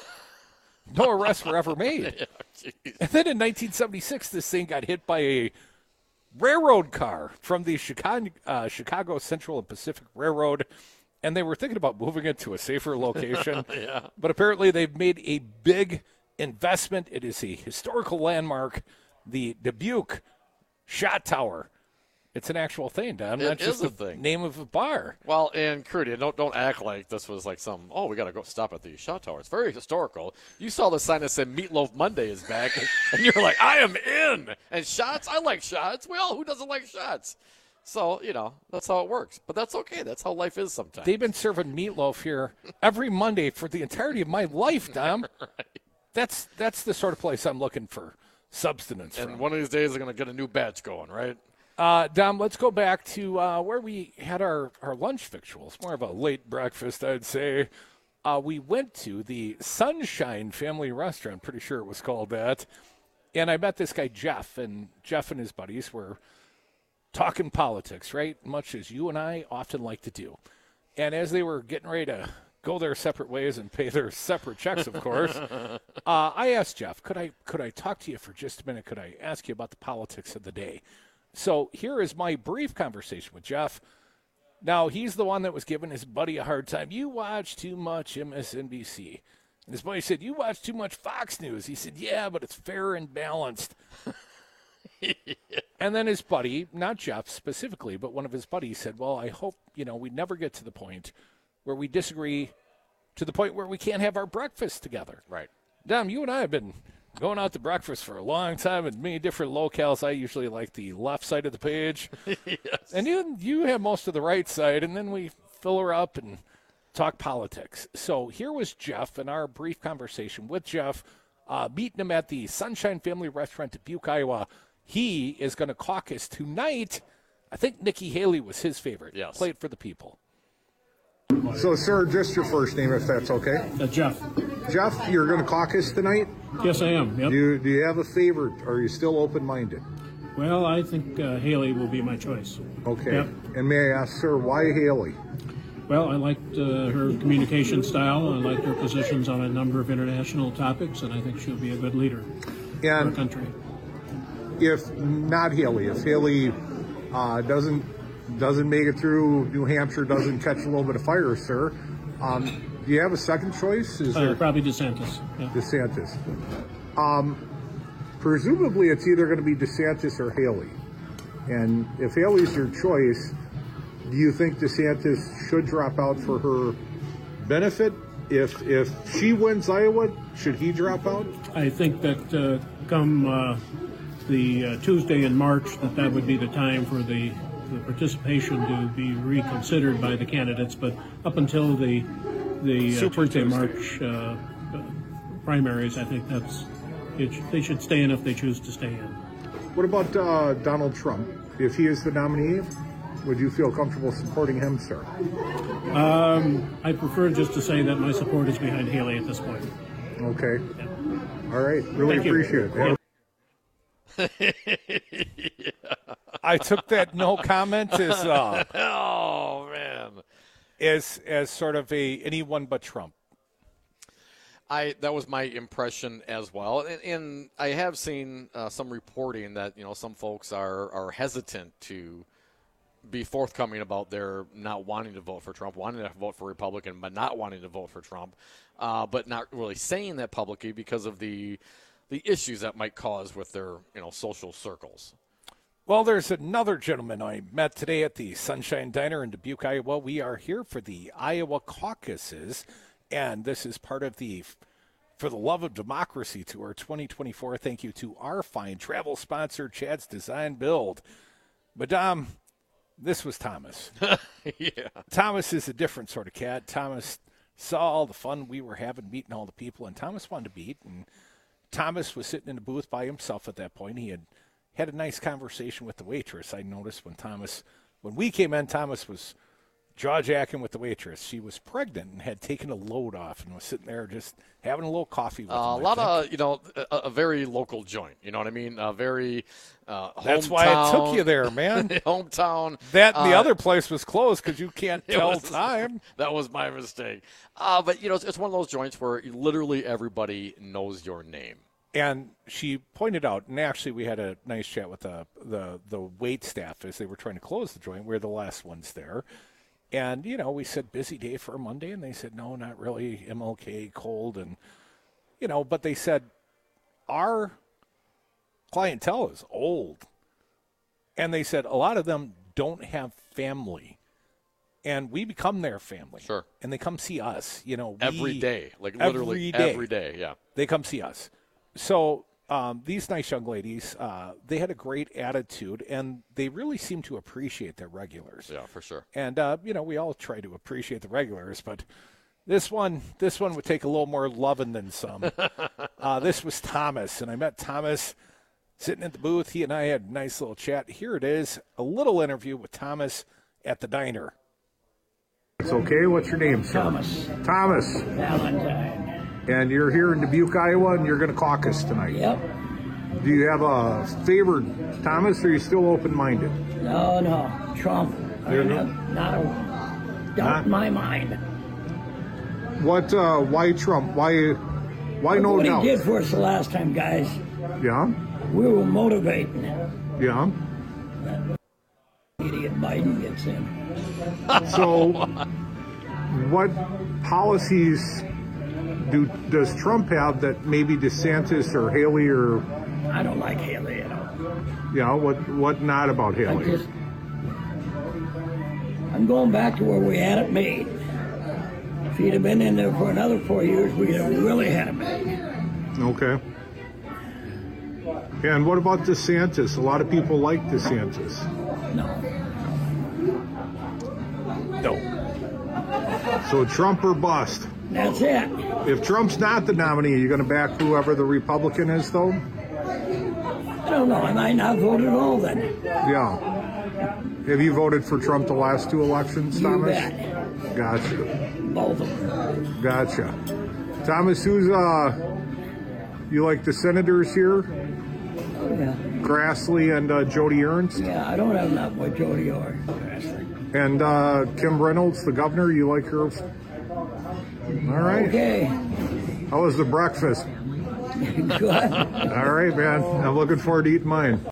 No arrests were ever made. Oh, and then in nineteen seventy-six, this thing got hit by a railroad car from the Chicago, uh, Chicago Central and Pacific Railroad, and they were thinking about moving it to a safer location. Yeah. But apparently they've made a big investment. It is a historical landmark, the Dubuque Shot Tower. It's an actual thing, Don. It Not is just a the thing. Name of a bar. Well, and Crudy, don't don't act like this was like some, oh, we got to go stop at the Shot Tower. It's very historical. You saw the sign that said Meatloaf Monday is back, and, and you're like, I am in. And shots, I like shots. Well, who doesn't like shots? So, you know, that's how it works. But that's okay. That's how life is sometimes. They've been serving meatloaf here every Monday for the entirety of my life, Dom. Right. That's that's the sort of place I'm looking for substance and from. One of these days, they're going to get a new batch going, right? Uh, Dom, let's go back to uh, where we had our, our lunch victuals. More of a late breakfast, I'd say. Uh, we went to the Sunshine Family Restaurant. Pretty sure it was called that. And I met this guy, Jeff, and Jeff and his buddies were talking politics, right? Much as you and I often like to do. And as they were getting ready to go their separate ways and pay their separate checks, of course, uh, I asked Jeff, could I could I talk to you for just a minute? Could I ask you about the politics of the day? So here is my brief conversation with Jeff. Now, he's the one that was giving his buddy a hard time. You watch too much M S N B C. And his buddy said, you watch too much Fox News. He said, yeah, but it's fair and balanced. Yeah. And then his buddy, not Jeff specifically, but one of his buddies said, well, I hope, you know, we never get to the point where we disagree to the point where we can't have our breakfast together. Right. Dom, you and I have been going out to breakfast for a long time in many different locales. I usually like the left side of the page. Yes. And you, you have most of the right side, and then we fill her up and talk politics. So here was Jeff in our brief conversation with Jeff, uh, meeting him at the Sunshine Family Restaurant, Dubuque, Iowa. He is going to caucus tonight. I think Nikki Haley was his favorite. Yes. Played for the people. everybody. So, sir, just your first name, if that's okay. Uh, Jeff. Jeff, you're going to caucus tonight? Yes, I am. Yep. Do you, do you have a favorite? Or are you still open-minded? Well, I think uh, Haley will be my choice. Okay. Yep. And may I ask, sir, why Haley? Well, I liked uh, her communication style. I liked her positions on a number of international topics, and I think she'll be a good leader and for our country. If not Haley, if Haley uh, doesn't doesn't make it through New Hampshire, doesn't catch a little bit of fire, sir, um, do you have a second choice? Is uh, there probably DeSantis. Yeah. DeSantis. Um, presumably, it's either going to be DeSantis or Haley. And if Haley's your choice, do you think DeSantis should drop out for her benefit? If if she wins Iowa, should he drop out? I think that uh, come uh, the uh, Tuesday in March, that that would be the time for the, the participation to be reconsidered by the candidates. But up until the the uh, Tuesday, March uh, uh, primaries, I think that's it. Sh- they should stay in if they choose to stay in. What about uh, Donald Trump? If he is the nominee, would you feel comfortable supporting him, sir? Um, I prefer just to say that my support is behind Haley at this point. Okay. Yeah. All right. Really Thank appreciate you. it. yeah. I took that no comment as uh, oh man, as as sort of a anyone but Trump. I that was my impression as well, and, and I have seen uh, some reporting that you know some folks are are hesitant to be forthcoming about their not wanting to vote for Trump, wanting to vote for Republican, but not wanting to vote for Trump, uh, but not really saying that publicly because of the the issues that might cause with their you know social circles. Well, there's another gentleman I met today at the Sunshine Diner in Dubuque, Iowa. We are here for the Iowa caucuses, and this is part of the For the Love of Democracy Tour twenty twenty-four. Thank you to our fine travel sponsor, Chad's Design Build. Madame, this was Thomas. yeah. Thomas is a different sort of cat. Thomas saw all the fun we were having, meeting all the people, and Thomas wanted to beat. And Thomas was sitting in the booth by himself at that point. He had had a nice conversation with the waitress. I noticed when Thomas, when we came in, Thomas was jaw-jacking with the waitress. She was pregnant and had taken a load off and was sitting there just having a little coffee with uh, him. A lot of, you know, a, a very local joint. You know what I mean? A very uh, hometown. That's why I took you there, man. hometown. That and the uh, other place was closed because you can't tell was, time. That was my mistake. Uh, but, you know, it's, it's one of those joints where literally everybody knows your name. And she pointed out, and actually we had a nice chat with the, the, the wait staff as they were trying to close the joint. We're the last ones there. And, you know, we said, busy day for a Monday, and they said, no, not really, M L K, cold, and, you know, but they said, our clientele is old. And they said, a lot of them don't have family. And we become their family. Sure. And they come see us, you know. We, every day. Like literally every day. Every day, yeah. They come see us. So um, these nice young ladies, uh, they had a great attitude, and they really seem to appreciate their regulars. Yeah, for sure. And, uh, you know, we all try to appreciate the regulars, but this one this one would take a little more loving than some. uh, this was Thomas, and I met Thomas sitting at the booth. He and I had a nice little chat. Here it is, a little interview with Thomas at the diner. It's okay. What's your name, sir? Thomas. Thomas. Valentine. And you're here in Dubuque, Iowa, and you're going to caucus tonight. Yep. Do you have a favorite, Thomas, or are you still open-minded? No, no. Trump. I There you have go. not a doubt in my mind. What, uh, why Trump? Why, why Look no what doubt? he did for us the last time, guys. Yeah? We were motivating. Yeah. Idiot Biden gets in. So, what policies do does Trump have that maybe DeSantis or Haley or? I don't like Haley at all. Yeah, what what not about Haley? I just, I'm going back to where we had it made. If he'd have been in there for another four years, we'd have really had it made. Okay. And what about DeSantis? A lot of people like DeSantis. No. No. So Trump or bust? That's it. If Trump's not the nominee, are you going to back whoever the Republican is, though? I don't know. I might not vote at all then. Yeah. Have you voted for Trump the last two elections, You Thomas? bet. Gotcha. Both of them. Gotcha. Thomas, who's, uh, you like the senators here? Yeah. Grassley and uh, Jody Ernst? Yeah, I don't have enough with Jody or Grassley. And uh, Kim Reynolds, the governor, you like her? All right. Okay. How was the breakfast? Good. All right, man. I'm looking forward to eating mine.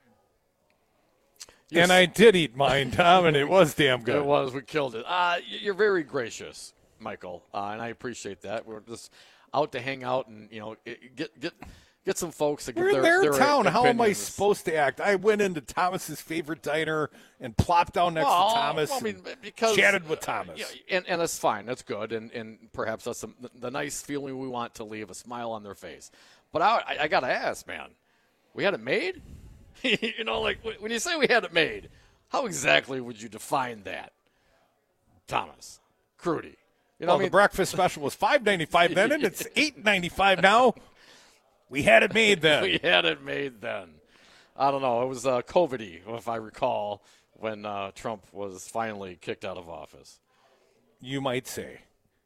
Yes. And I did eat mine, Tom, and it was damn good. It was. We killed it. Uh, you're very gracious, Michael, uh, and I appreciate that. We're just out to hang out and, you know, get get get some folks to get We're their, in their, their town. opinions. How am I supposed to act? I went into Thomas's favorite diner and plopped down next well, to Thomas well, I mean, because, chatted with Thomas. Uh, and, and that's fine. That's good. And, and perhaps that's some, the, the nice feeling we want to leave, a smile on their face. But I, I, I got to ask, man, we had it made? You know, like when you say we had it made, how exactly would you define that, Thomas? Crudy. You know, well, I mean, the breakfast special was five ninety-five then, and it's eight ninety-five now. We had it made then. We had it made then. I don't know. It was uh, COVID-y, if I recall, when uh, Trump was finally kicked out of office. You might say.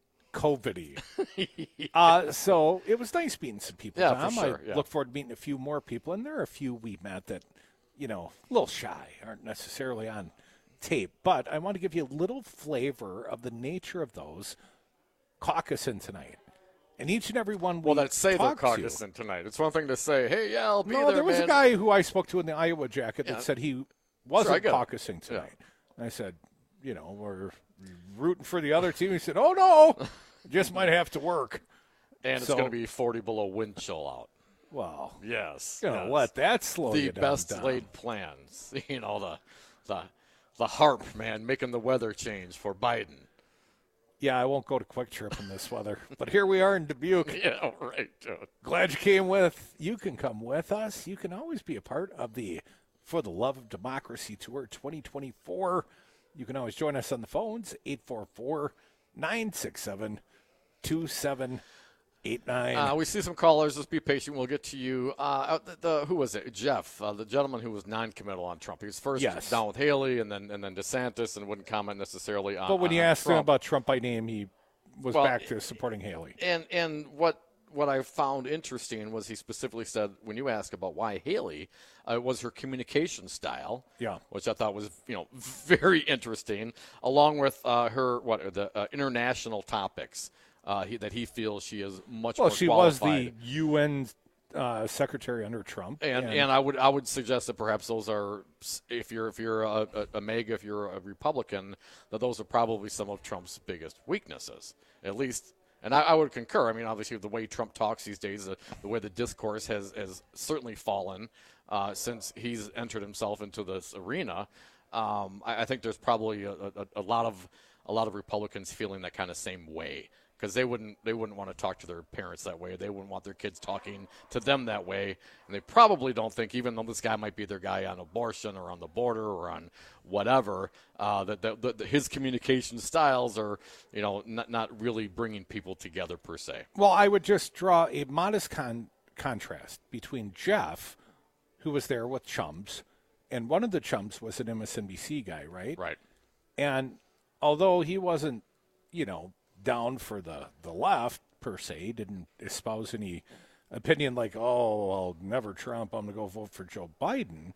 COVID-y. uh, so it was nice meeting some people, yeah, Tom. For sure, I yeah. look forward to meeting a few more people, and there are a few we met that, you know, a little shy, aren't necessarily on tape. But I want to give you a little flavor of the nature of those caucusing tonight. And each and every one we Well, that say they're talked caucusing to, tonight. It's one thing to say, hey, yeah, I'll be no, there, there was man. a guy who I spoke to in the Iowa jacket that Yeah. said he wasn't Sure, I caucusing tonight. Yeah. And I said, you know, we're rooting for the other team. He said, oh, no, just might have to work. And it's So- going to be forty below wind chill out. Well, Yes. you know, yes. let that slow The you down, best Tom. laid plans. You know, the, the, the harp, man, making the weather change for Biden. Yeah, I won't go to Quick Trip in this weather. But here we are in Dubuque. Yeah, right, dude. Glad you came with. You can come with us. You can always be a part of the For the Love of Democracy Tour twenty twenty-four. You can always join us on the phones, eight four four, nine six seven, two seven eight nine. Uh, we see some callers. Just be patient. We'll get to you. Uh, the, the, who was it? Jeff, uh, the gentleman who was non-committal on Trump. He was first Yes. down with Haley and then and then DeSantis and wouldn't comment necessarily on But when on you asked Trump. him about Trump by name, he was Well, back to supporting Haley. And and what what I found interesting was he specifically said when you ask about why Haley, uh, it was her communication style. Yeah. Which I thought was you know very interesting, along with uh, her what are the uh, international topics uh, he, that he feels she is much Well, more she was qualified. the U N uh, secretary under Trump, And, and I would I would suggest that perhaps those are if you're if you're a, a, a MAGA, if you're a Republican, that those are probably some of Trump's biggest weaknesses, at least. And I, I would concur. I mean, obviously, the way Trump talks these days, the, the way the discourse has has certainly fallen uh, since he's entered himself into this arena. Um, I, I think there's probably a, a, a lot of a lot of Republicans feeling that kind of same way. Because they wouldn't, they wouldn't want to talk to their parents that way. They wouldn't want their kids talking to them that way. And they probably don't think, even though this guy might be their guy on abortion or on the border or on whatever, uh, that, that, that his communication styles are, you know, not, not really bringing people together per se. Well, I would just draw a modest con- contrast between Jeff, who was there with chums, and one of the chums was an M S N B C guy, right? Right. And although he wasn't, you know, down for the, the left, per se, didn't espouse any opinion like, oh, well, never Trump, I'm going to go vote for Joe Biden.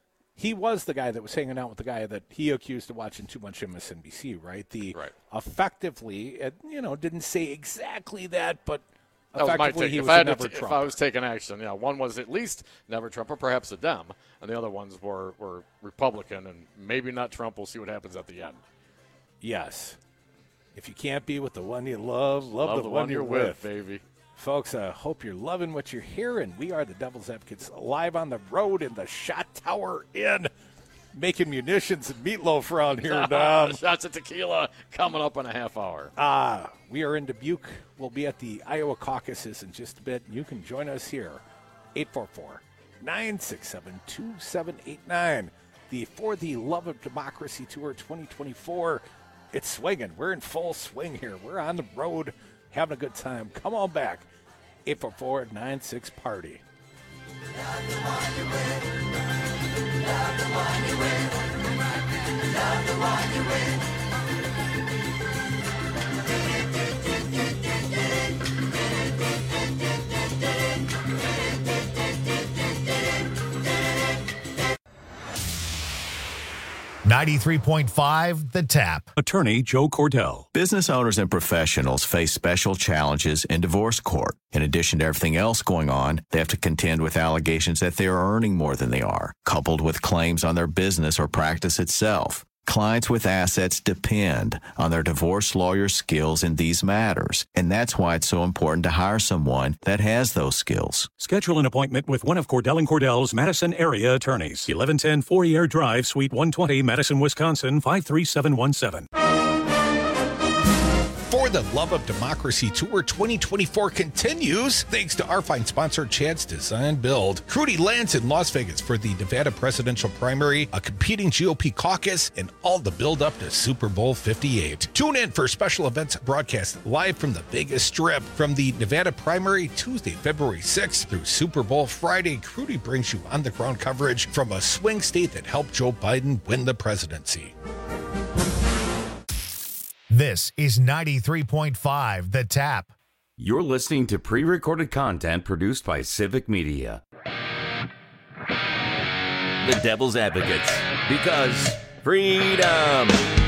He was the guy that was hanging out with the guy that he accused of watching too much M S N B C, right? The right. effectively, uh, you know, didn't say exactly that, but That was my effectively take. he If was I, a had to never t- if Trump. I was taking action, yeah, one was at least never Trump or perhaps a Dem, and the other ones were, were Republican and maybe not Trump. We'll see what happens at the end. Yes. If you can't be with the one you love, love, Love the, the one, one you're you're with. with, baby. Folks, I hope you're loving what you're hearing. We are the Devil's Advocates live on the road in the Shot Tower Inn, making munitions and meatloaf around here, Dom. Shots of tequila coming up in a half hour. Ah, we are in Dubuque. We'll be at the Iowa caucuses in just a bit. You can join us here, eight four four, nine six seven, two seven eight nine. The For the Love of Democracy Tour twenty twenty-four. It's swinging. We're in full swing here. We're on the road having a good time. Come on back. eight four four, nine six, party. Love the one you with. Love the one you with. Love the one you with. ninety-three point five The Tap. Attorney Joe Cordell. Business owners and professionals face special challenges in divorce court. In addition to everything else going on, they have to contend with allegations that they are earning more than they are, coupled with claims on their business or practice itself. Clients with assets depend on their divorce lawyer skills in these matters, and that's why it's so important to hire someone that has those skills. Schedule an appointment with one of Cordell and Cordell's Madison area attorneys. eleven ten Fourier Drive, Suite one twenty, Madison, Wisconsin, five three seven one seven. For the Love of Democracy Tour twenty twenty-four continues thanks to our fine sponsor, Chad's Design Build. Crudy lands in Las Vegas for the Nevada presidential primary, a competing G O P caucus, and all the build-up to Super Bowl fifty-eight. Tune in for special events broadcast live from the Vegas Strip. From the Nevada primary, Tuesday, February sixth through Super Bowl Friday, Crudy brings you on-the-ground coverage from a swing state that helped Joe Biden win the presidency. This is ninety-three point five The Tap. You're listening to pre-recorded content produced by Civic Media. The Devil's Advocates, because freedom.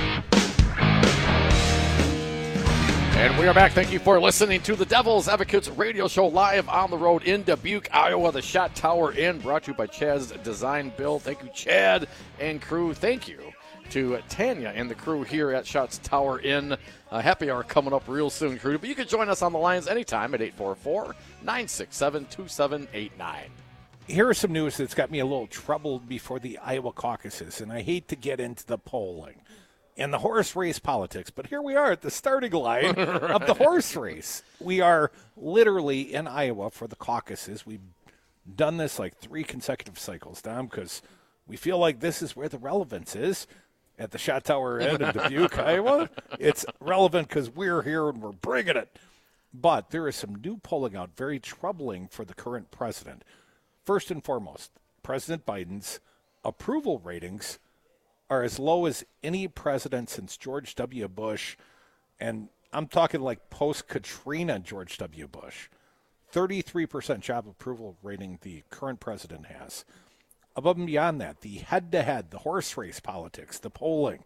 And we are back. Thank you for listening to the Devil's Advocates radio show live on the road in Dubuque, Iowa. The Shot Tower Inn, brought to you by Chad's Design Build. Thank you, Chad and crew. Thank you to Tanya and the crew here at Shots Tower Inn. Uh, happy hour coming up real soon, crew. But you can join us on the lines anytime at eight four four, nine six seven, two seven eight nine. Here is some news that's got me a little troubled before the Iowa caucuses, and I hate to get into the polling and the horse race politics, but here we are at the starting line right. of the horse race. We are literally in Iowa for the caucuses. We've done this like three consecutive cycles, Dom, because we feel like this is where the relevance is. At the Shot Tower Inn in Dubuque, Iowa, it's relevant because we're here and we're bringing it. But there is some new polling out, very troubling for the current president. First and foremost, President Biden's approval ratings are as low as any president since George W. Bush, and I'm talking like post-Katrina George W. Bush. thirty-three percent job approval rating the current president has. Above and beyond that, the head-to-head, the horse race politics, the polling,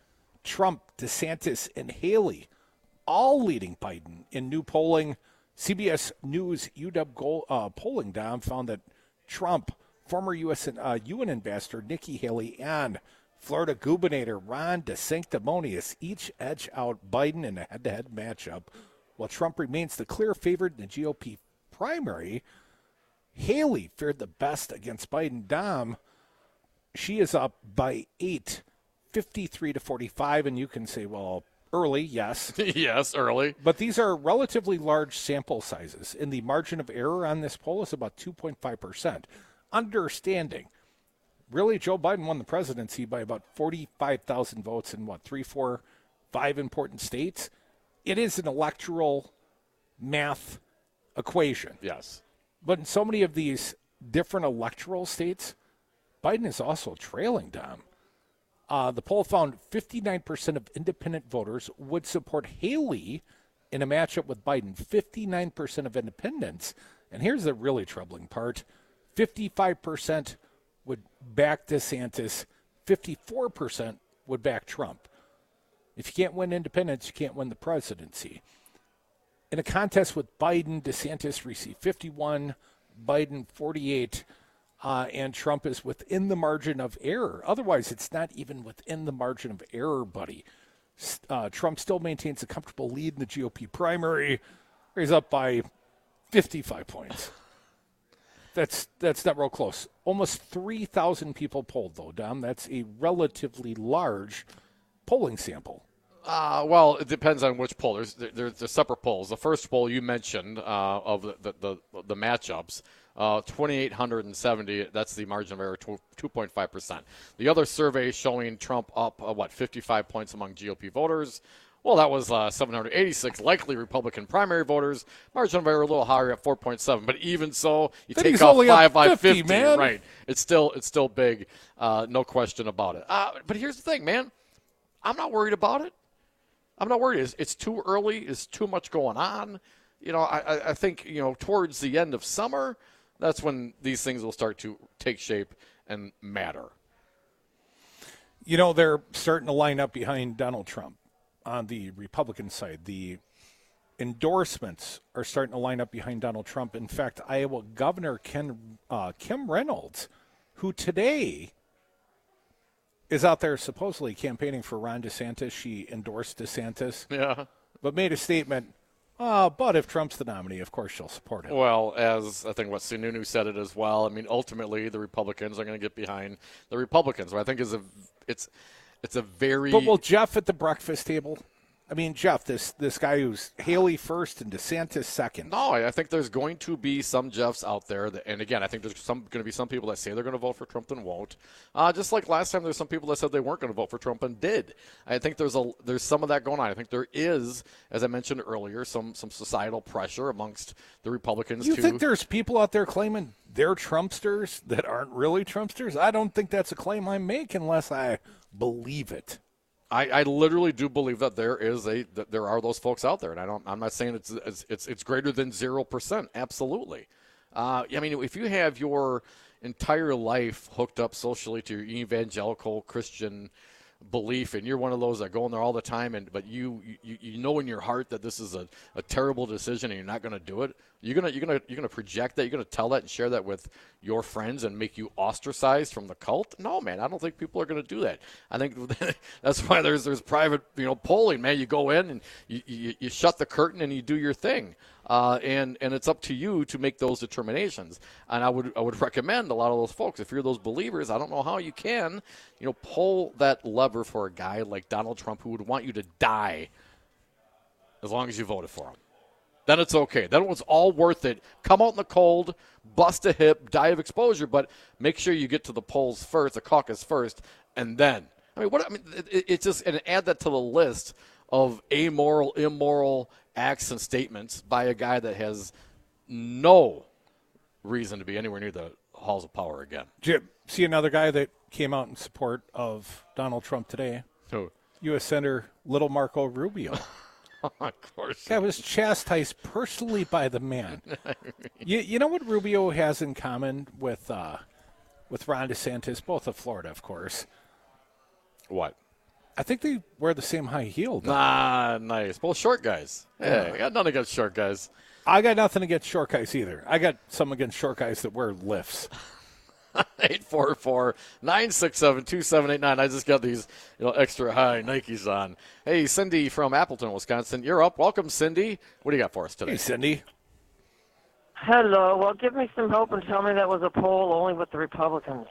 Trump, DeSantis, and Haley all leading Biden in new polling. C B S News U W goal, uh, polling down found that Trump, former U S Uh, U N ambassador Nikki Haley, and Florida Gubernator Ron DeSanctimonious each edge out Biden in a head-to-head matchup, while Trump remains the clear favorite in the G O P primary. Haley fared the best against Biden. Dom, she is up by eight, fifty-three to forty-five, and you can say, well, early, yes. yes, early. But these are relatively large sample sizes, and the margin of error on this poll is about two point five percent. Understanding, really, Joe Biden won the presidency by about forty-five thousand votes in, what, three, four, five important states? It is an electoral math equation. Yes. But in so many of these different electoral states, Biden is also trailing Dom. Uh, the poll found fifty-nine percent of independent voters would support Haley in a matchup with Biden. fifty-nine percent of independents, and here's the really troubling part, fifty-five percent would back DeSantis, fifty-four percent would back Trump. If you can't win independents, you can't win the presidency. In a contest with Biden, DeSantis received fifty-one, Biden forty-eight, uh, and Trump is within the margin of error. Otherwise, it's not even within the margin of error, buddy. Uh, Trump still maintains a comfortable lead in the G O P primary. He's up by fifty-five points. That's that's not real close. Almost three thousand people polled, though, Dom. That's a relatively large polling sample. Uh, well, it depends on which poll. There's, there, there's separate polls. The first poll you mentioned uh, of the, the, the, the matchups, uh, two thousand eight hundred seventy, that's the margin of error, two point five percent. The other survey showing Trump up, uh, what, fifty-five points among G O P voters. Well, that was uh, seven hundred eighty-six likely Republican primary voters. Margin of error a little higher at four point seven. But even so, you then take he's off only five up by fifty, fifty, man. right? It's still it's still big, uh, no question about it. Uh, but here's the thing, man. I'm not worried about it. I'm not worried. It's, it's too early. It's too much going on. You know, I, I think, you know, towards the end of summer, that's when these things will start to take shape and matter. You know, they're starting to line up behind Donald Trump on the Republican side. The endorsements are starting to line up behind Donald Trump. In fact, Iowa Governor Ken, uh, Kim Reynolds, who today is out there supposedly campaigning for Ron DeSantis. She endorsed DeSantis. Yeah. But made a statement, uh, but if Trump's the nominee, of course she'll support him. Well, as I think what Sununu said it as well, I mean, ultimately the Republicans are going to get behind the Republicans. What I think is a, it's, it's a very... But will Jeff at the breakfast table... I mean, Jeff, this this guy who's Haley first and DeSantis second. No, I think there's going to be some Jeffs out there. That, and again, I think there's some going to be some people that say they're going to vote for Trump and won't. Uh, just like last time, there's some people that said they weren't going to vote for Trump and did. I think there's a there's some of that going on. I think there is, as I mentioned earlier, some some societal pressure amongst the Republicans. You to, think there's people out there claiming they're Trumpsters that aren't really Trumpsters? I don't think that's a claim I make unless I believe it. I, I literally do believe that there is a that there are those folks out there, and I don't. I'm not saying it's it's it's, it's greater than zero percent. Absolutely. Uh, I mean, if you have your entire life hooked up socially to your evangelical Christian belief, and you're one of those that go in there all the time, and but you you, you know in your heart that this is a, a terrible decision, and you're not going to do it. You're gonna you're gonna you're gonna project that. You're gonna tell that and share that with your friends and make you ostracized from the cult. No, man, I don't think people are gonna do that. I think that's why there's there's private you know polling. Man, you go in and you you, you shut the curtain and you do your thing. Uh, and and it's up to you to make those determinations. And I would I would recommend a lot of those folks, if you're those believers, I don't know how you can, you know, pull that lever for a guy like Donald Trump who would want you to die as long as you voted for him. Then it's okay. Then it's all worth it. Come out in the cold, bust a hip, die of exposure, but make sure you get to the polls first, the caucus first, and then. I mean, what I mean, it, it just and add that to the list of amoral, immoral acts and statements by a guy that has no reason to be anywhere near the halls of power again. Did you see another guy that came out in support of Donald Trump today? Who? U S Senator Little Marco Rubio. Of course. I was chastised personally by the man. you, you know what Rubio has in common with uh, with Ron DeSantis, both of Florida, of course? What? I think they wear the same high heel. Ah, nice. Both short guys. Yeah, I got nothing against short guys. I got nothing against short guys either. I got some against short guys that wear lifts. eight four four, nine six seven, two seven eight nine. I just got these you know, extra high Nikes on. Hey, Cindy from Appleton, Wisconsin. You're up. Welcome, Cindy. What do you got for us today? Hey, Cindy. Hello. Well, give me some hope and tell me that was a poll only with the Republicans.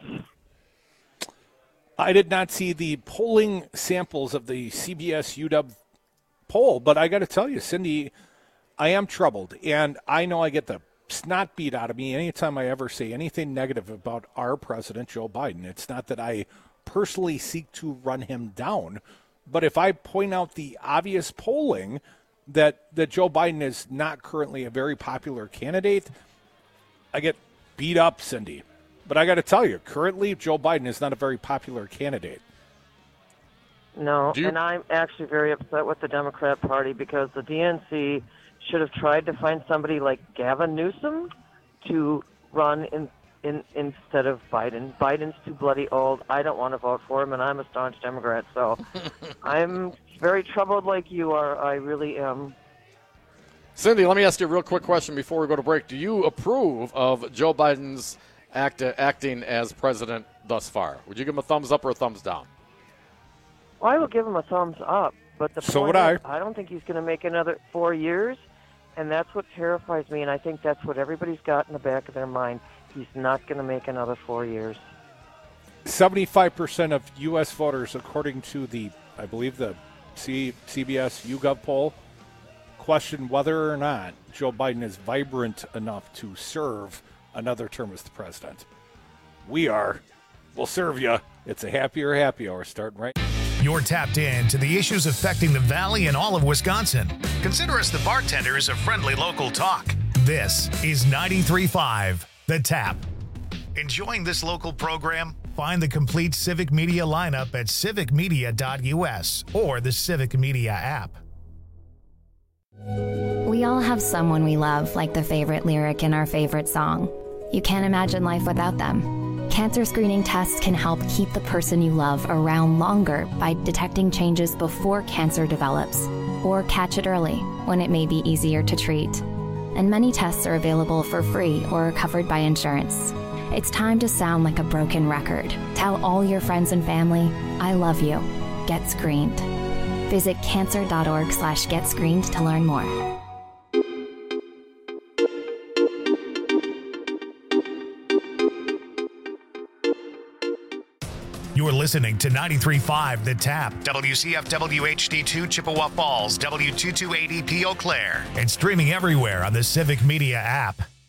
I did not see the polling samples of the C B S U W poll, but I got to tell you, Cindy, I am troubled. And I know I get the snot beat out of me anytime I ever say anything negative about our president, Joe Biden. It's not that I personally seek to run him down, but if I point out the obvious polling that, that Joe Biden is not currently a very popular candidate, I get beat up, Cindy. But I got to tell you, currently Joe Biden is not a very popular candidate. No, you- and I'm actually very upset with the Democrat Party because the D N C should have tried to find somebody like Gavin Newsom to run in, in instead of Biden. Biden's too bloody old. I don't want to vote for him, and I'm a staunch Democrat. So I'm very troubled like you are. I really am. Cindy, let me ask you a real quick question before we go to break. Do you approve of Joe Biden's act, acting as president thus far? Would you give him a thumbs up or a thumbs down? Well, I will give him a thumbs up. But the So point would I. is, I don't think he's going to make another four years, and that's what terrifies me, and I think that's what everybody's got in the back of their mind. He's not going to make another four years. seventy-five percent of U S voters, according to the, I believe, the C- CBS YouGov poll, question whether or not Joe Biden is vibrant enough to serve another term as the president. We are. We'll serve you. It's a happier happy hour starting right now. You're tapped in to the issues affecting the Valley and all of Wisconsin. Consider us the bartenders of friendly local talk. This is ninety-three point five The Tap. Enjoying this local program? Find the complete Civic Media lineup at civic media dot u s or the Civic Media app. We all have someone we love, like the favorite lyric in our favorite song. You can't imagine life without them. Cancer screening tests can help keep the person you love around longer by detecting changes before cancer develops, or catch it early when it may be easier to treat. And many tests are available for free or are covered by insurance. It's time to sound like a broken record. Tell all your friends and family, I love you. Get screened. Visit cancer.org slash get screened to learn more. You're listening to ninety-three point five The Tap, W C F W H D two Chippewa Falls, W two two eight zero Eau Claire, and streaming everywhere on the Civic Media app.